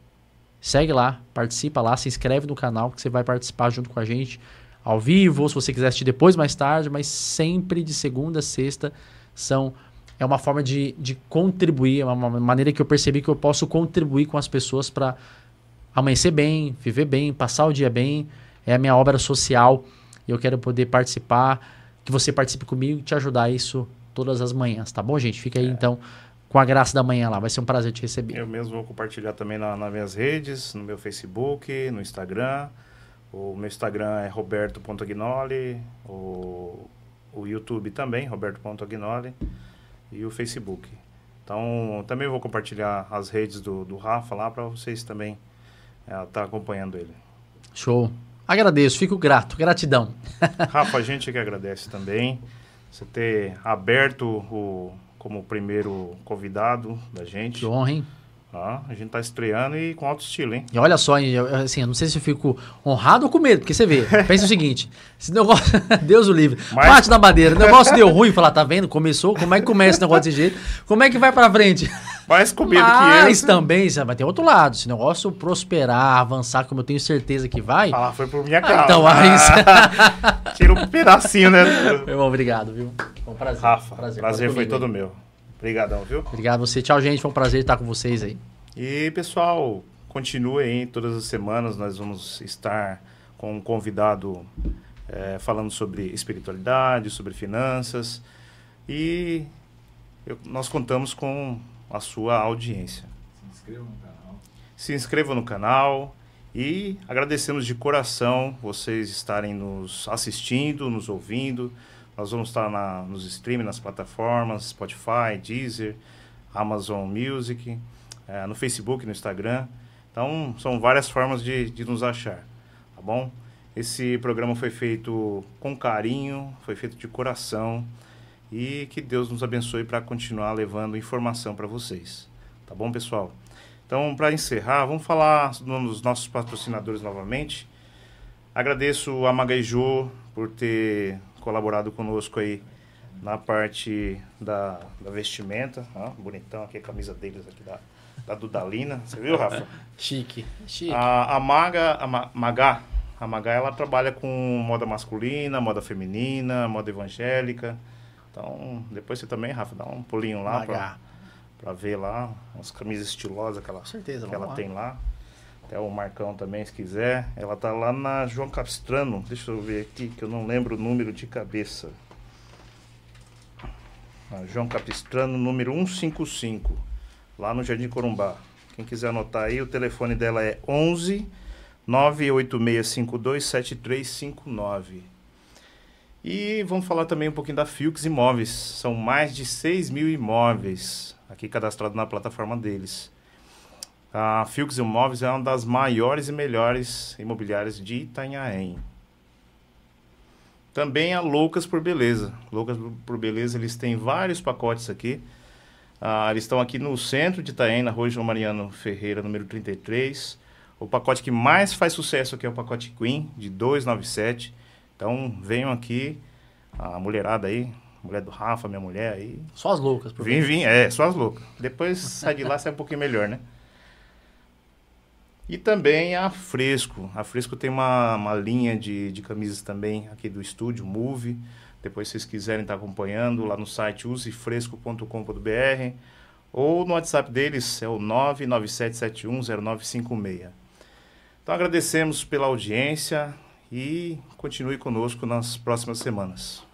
segue lá, participa lá, se inscreve no canal que você vai participar junto com a gente ao vivo, ou se você quiser assistir depois, mais tarde, mas sempre de segunda a sexta são, é uma forma de, de contribuir, é uma maneira que eu percebi que eu posso contribuir com as pessoas para amanhecer bem, viver bem, passar o dia bem. É a minha obra social. Eu quero poder participar, que você participe comigo e te ajudar a isso todas as manhãs, tá bom, gente? Fica aí, é. então, com a graça da manhã lá. Vai ser um prazer te receber. Eu mesmo vou compartilhar também na, nas minhas redes, no meu Facebook, no Instagram. O meu Instagram é roberto ponto agnoli, o, o YouTube também, roberto ponto agnoli, e o Facebook. Então, também vou compartilhar as redes do, do Rafa lá para vocês também estar é, tá acompanhando ele. Show! Agradeço, fico grato, gratidão. Rafa, a gente que agradece também você ter aberto o, como primeiro convidado da gente. Que honra, hein? Ah, a gente tá estreando e com alto estilo, hein? E olha só, eu, assim, eu não sei se eu fico honrado ou com medo, porque você vê, pensa o seguinte, esse negócio, Deus o livre, Mas... bate na madeira, o negócio deu ruim, fala, tá vendo, começou, como é que começa esse negócio desse jeito, como é que vai pra frente? Mais com medo Mas que eu. Mas também, vai ter outro lado, se o negócio prosperar, avançar, como eu tenho certeza que vai... Ah, foi por minha causa. Então, aí... Tira um pedacinho, né? Meu irmão, obrigado, viu? Foi um prazer. Rafa, prazer, prazer foi todo meu. Obrigadão, viu? Obrigado a você. Tchau, gente. Foi um prazer estar com vocês aí. E, pessoal, continue aí. Todas as semanas nós vamos estar com um convidado é, falando sobre espiritualidade, sobre finanças. E eu, nós contamos com a sua audiência. Se inscreva no canal. Se inscreva no canal. E agradecemos de coração vocês estarem nos assistindo, nos ouvindo. Nós vamos estar na, nos streaming, nas plataformas, Spotify, Deezer, Amazon Music, é, no Facebook, no Instagram. Então, são várias formas de, de nos achar, tá bom? Esse programa foi feito com carinho, foi feito de coração e que Deus nos abençoe para continuar levando informação para vocês, tá bom, pessoal? Então, para encerrar, vamos falar dos nossos patrocinadores novamente. Agradeço a Magaijô por ter colaborado conosco aí na parte da, da vestimenta. Ó, bonitão aqui a camisa deles aqui da, da Dudalina. Você viu, Rafa? Chique, chique. A, a Maga, a Ma, Magá, a Magá, ela trabalha com moda masculina, moda feminina, moda evangélica. Então, depois você também, Rafa, dá um pulinho lá para para ver lá umas camisas estilosas que ela, certeza, que ela lá. tem lá. Até o Marcão também, se quiser. Ela tá lá na João Capistrano. Deixa eu ver aqui, que eu não lembro o número de cabeça. Na João Capistrano, número cento e cinquenta e cinco. Lá no Jardim Corumbá. Quem quiser anotar aí, o telefone dela é onze, nove oito seis cinco dois, sete três cinco nove. E vamos falar também um pouquinho da Filks Imóveis. São mais de seis mil imóveis aqui cadastrados na plataforma deles. A Filks Imóveis é uma das maiores e melhores imobiliárias de Itanhaém. Também a Loucas por Beleza. Loucas por Beleza, eles têm vários pacotes aqui. Ah, eles estão aqui no centro de Itaém, na Rua João Mariano Ferreira, número trinta e três. O pacote que mais faz sucesso aqui é o pacote Queen, de duzentos e noventa e sete. Então, venham aqui, a mulherada aí, a mulher do Rafa, minha mulher aí. Só as loucas. Por Vim, vim, é, só as loucas. Depois sai de lá, sai um pouquinho melhor, né? E também a Fresco. A Fresco tem uma, uma linha de, de camisas também aqui do estúdio, Move. Depois, se vocês quiserem estar acompanhando, lá no site use fresco ponto com ponto b r ou no WhatsApp deles, é o nove nove sete sete um zero nove cinco seis. Então, agradecemos pela audiência e continue conosco nas próximas semanas.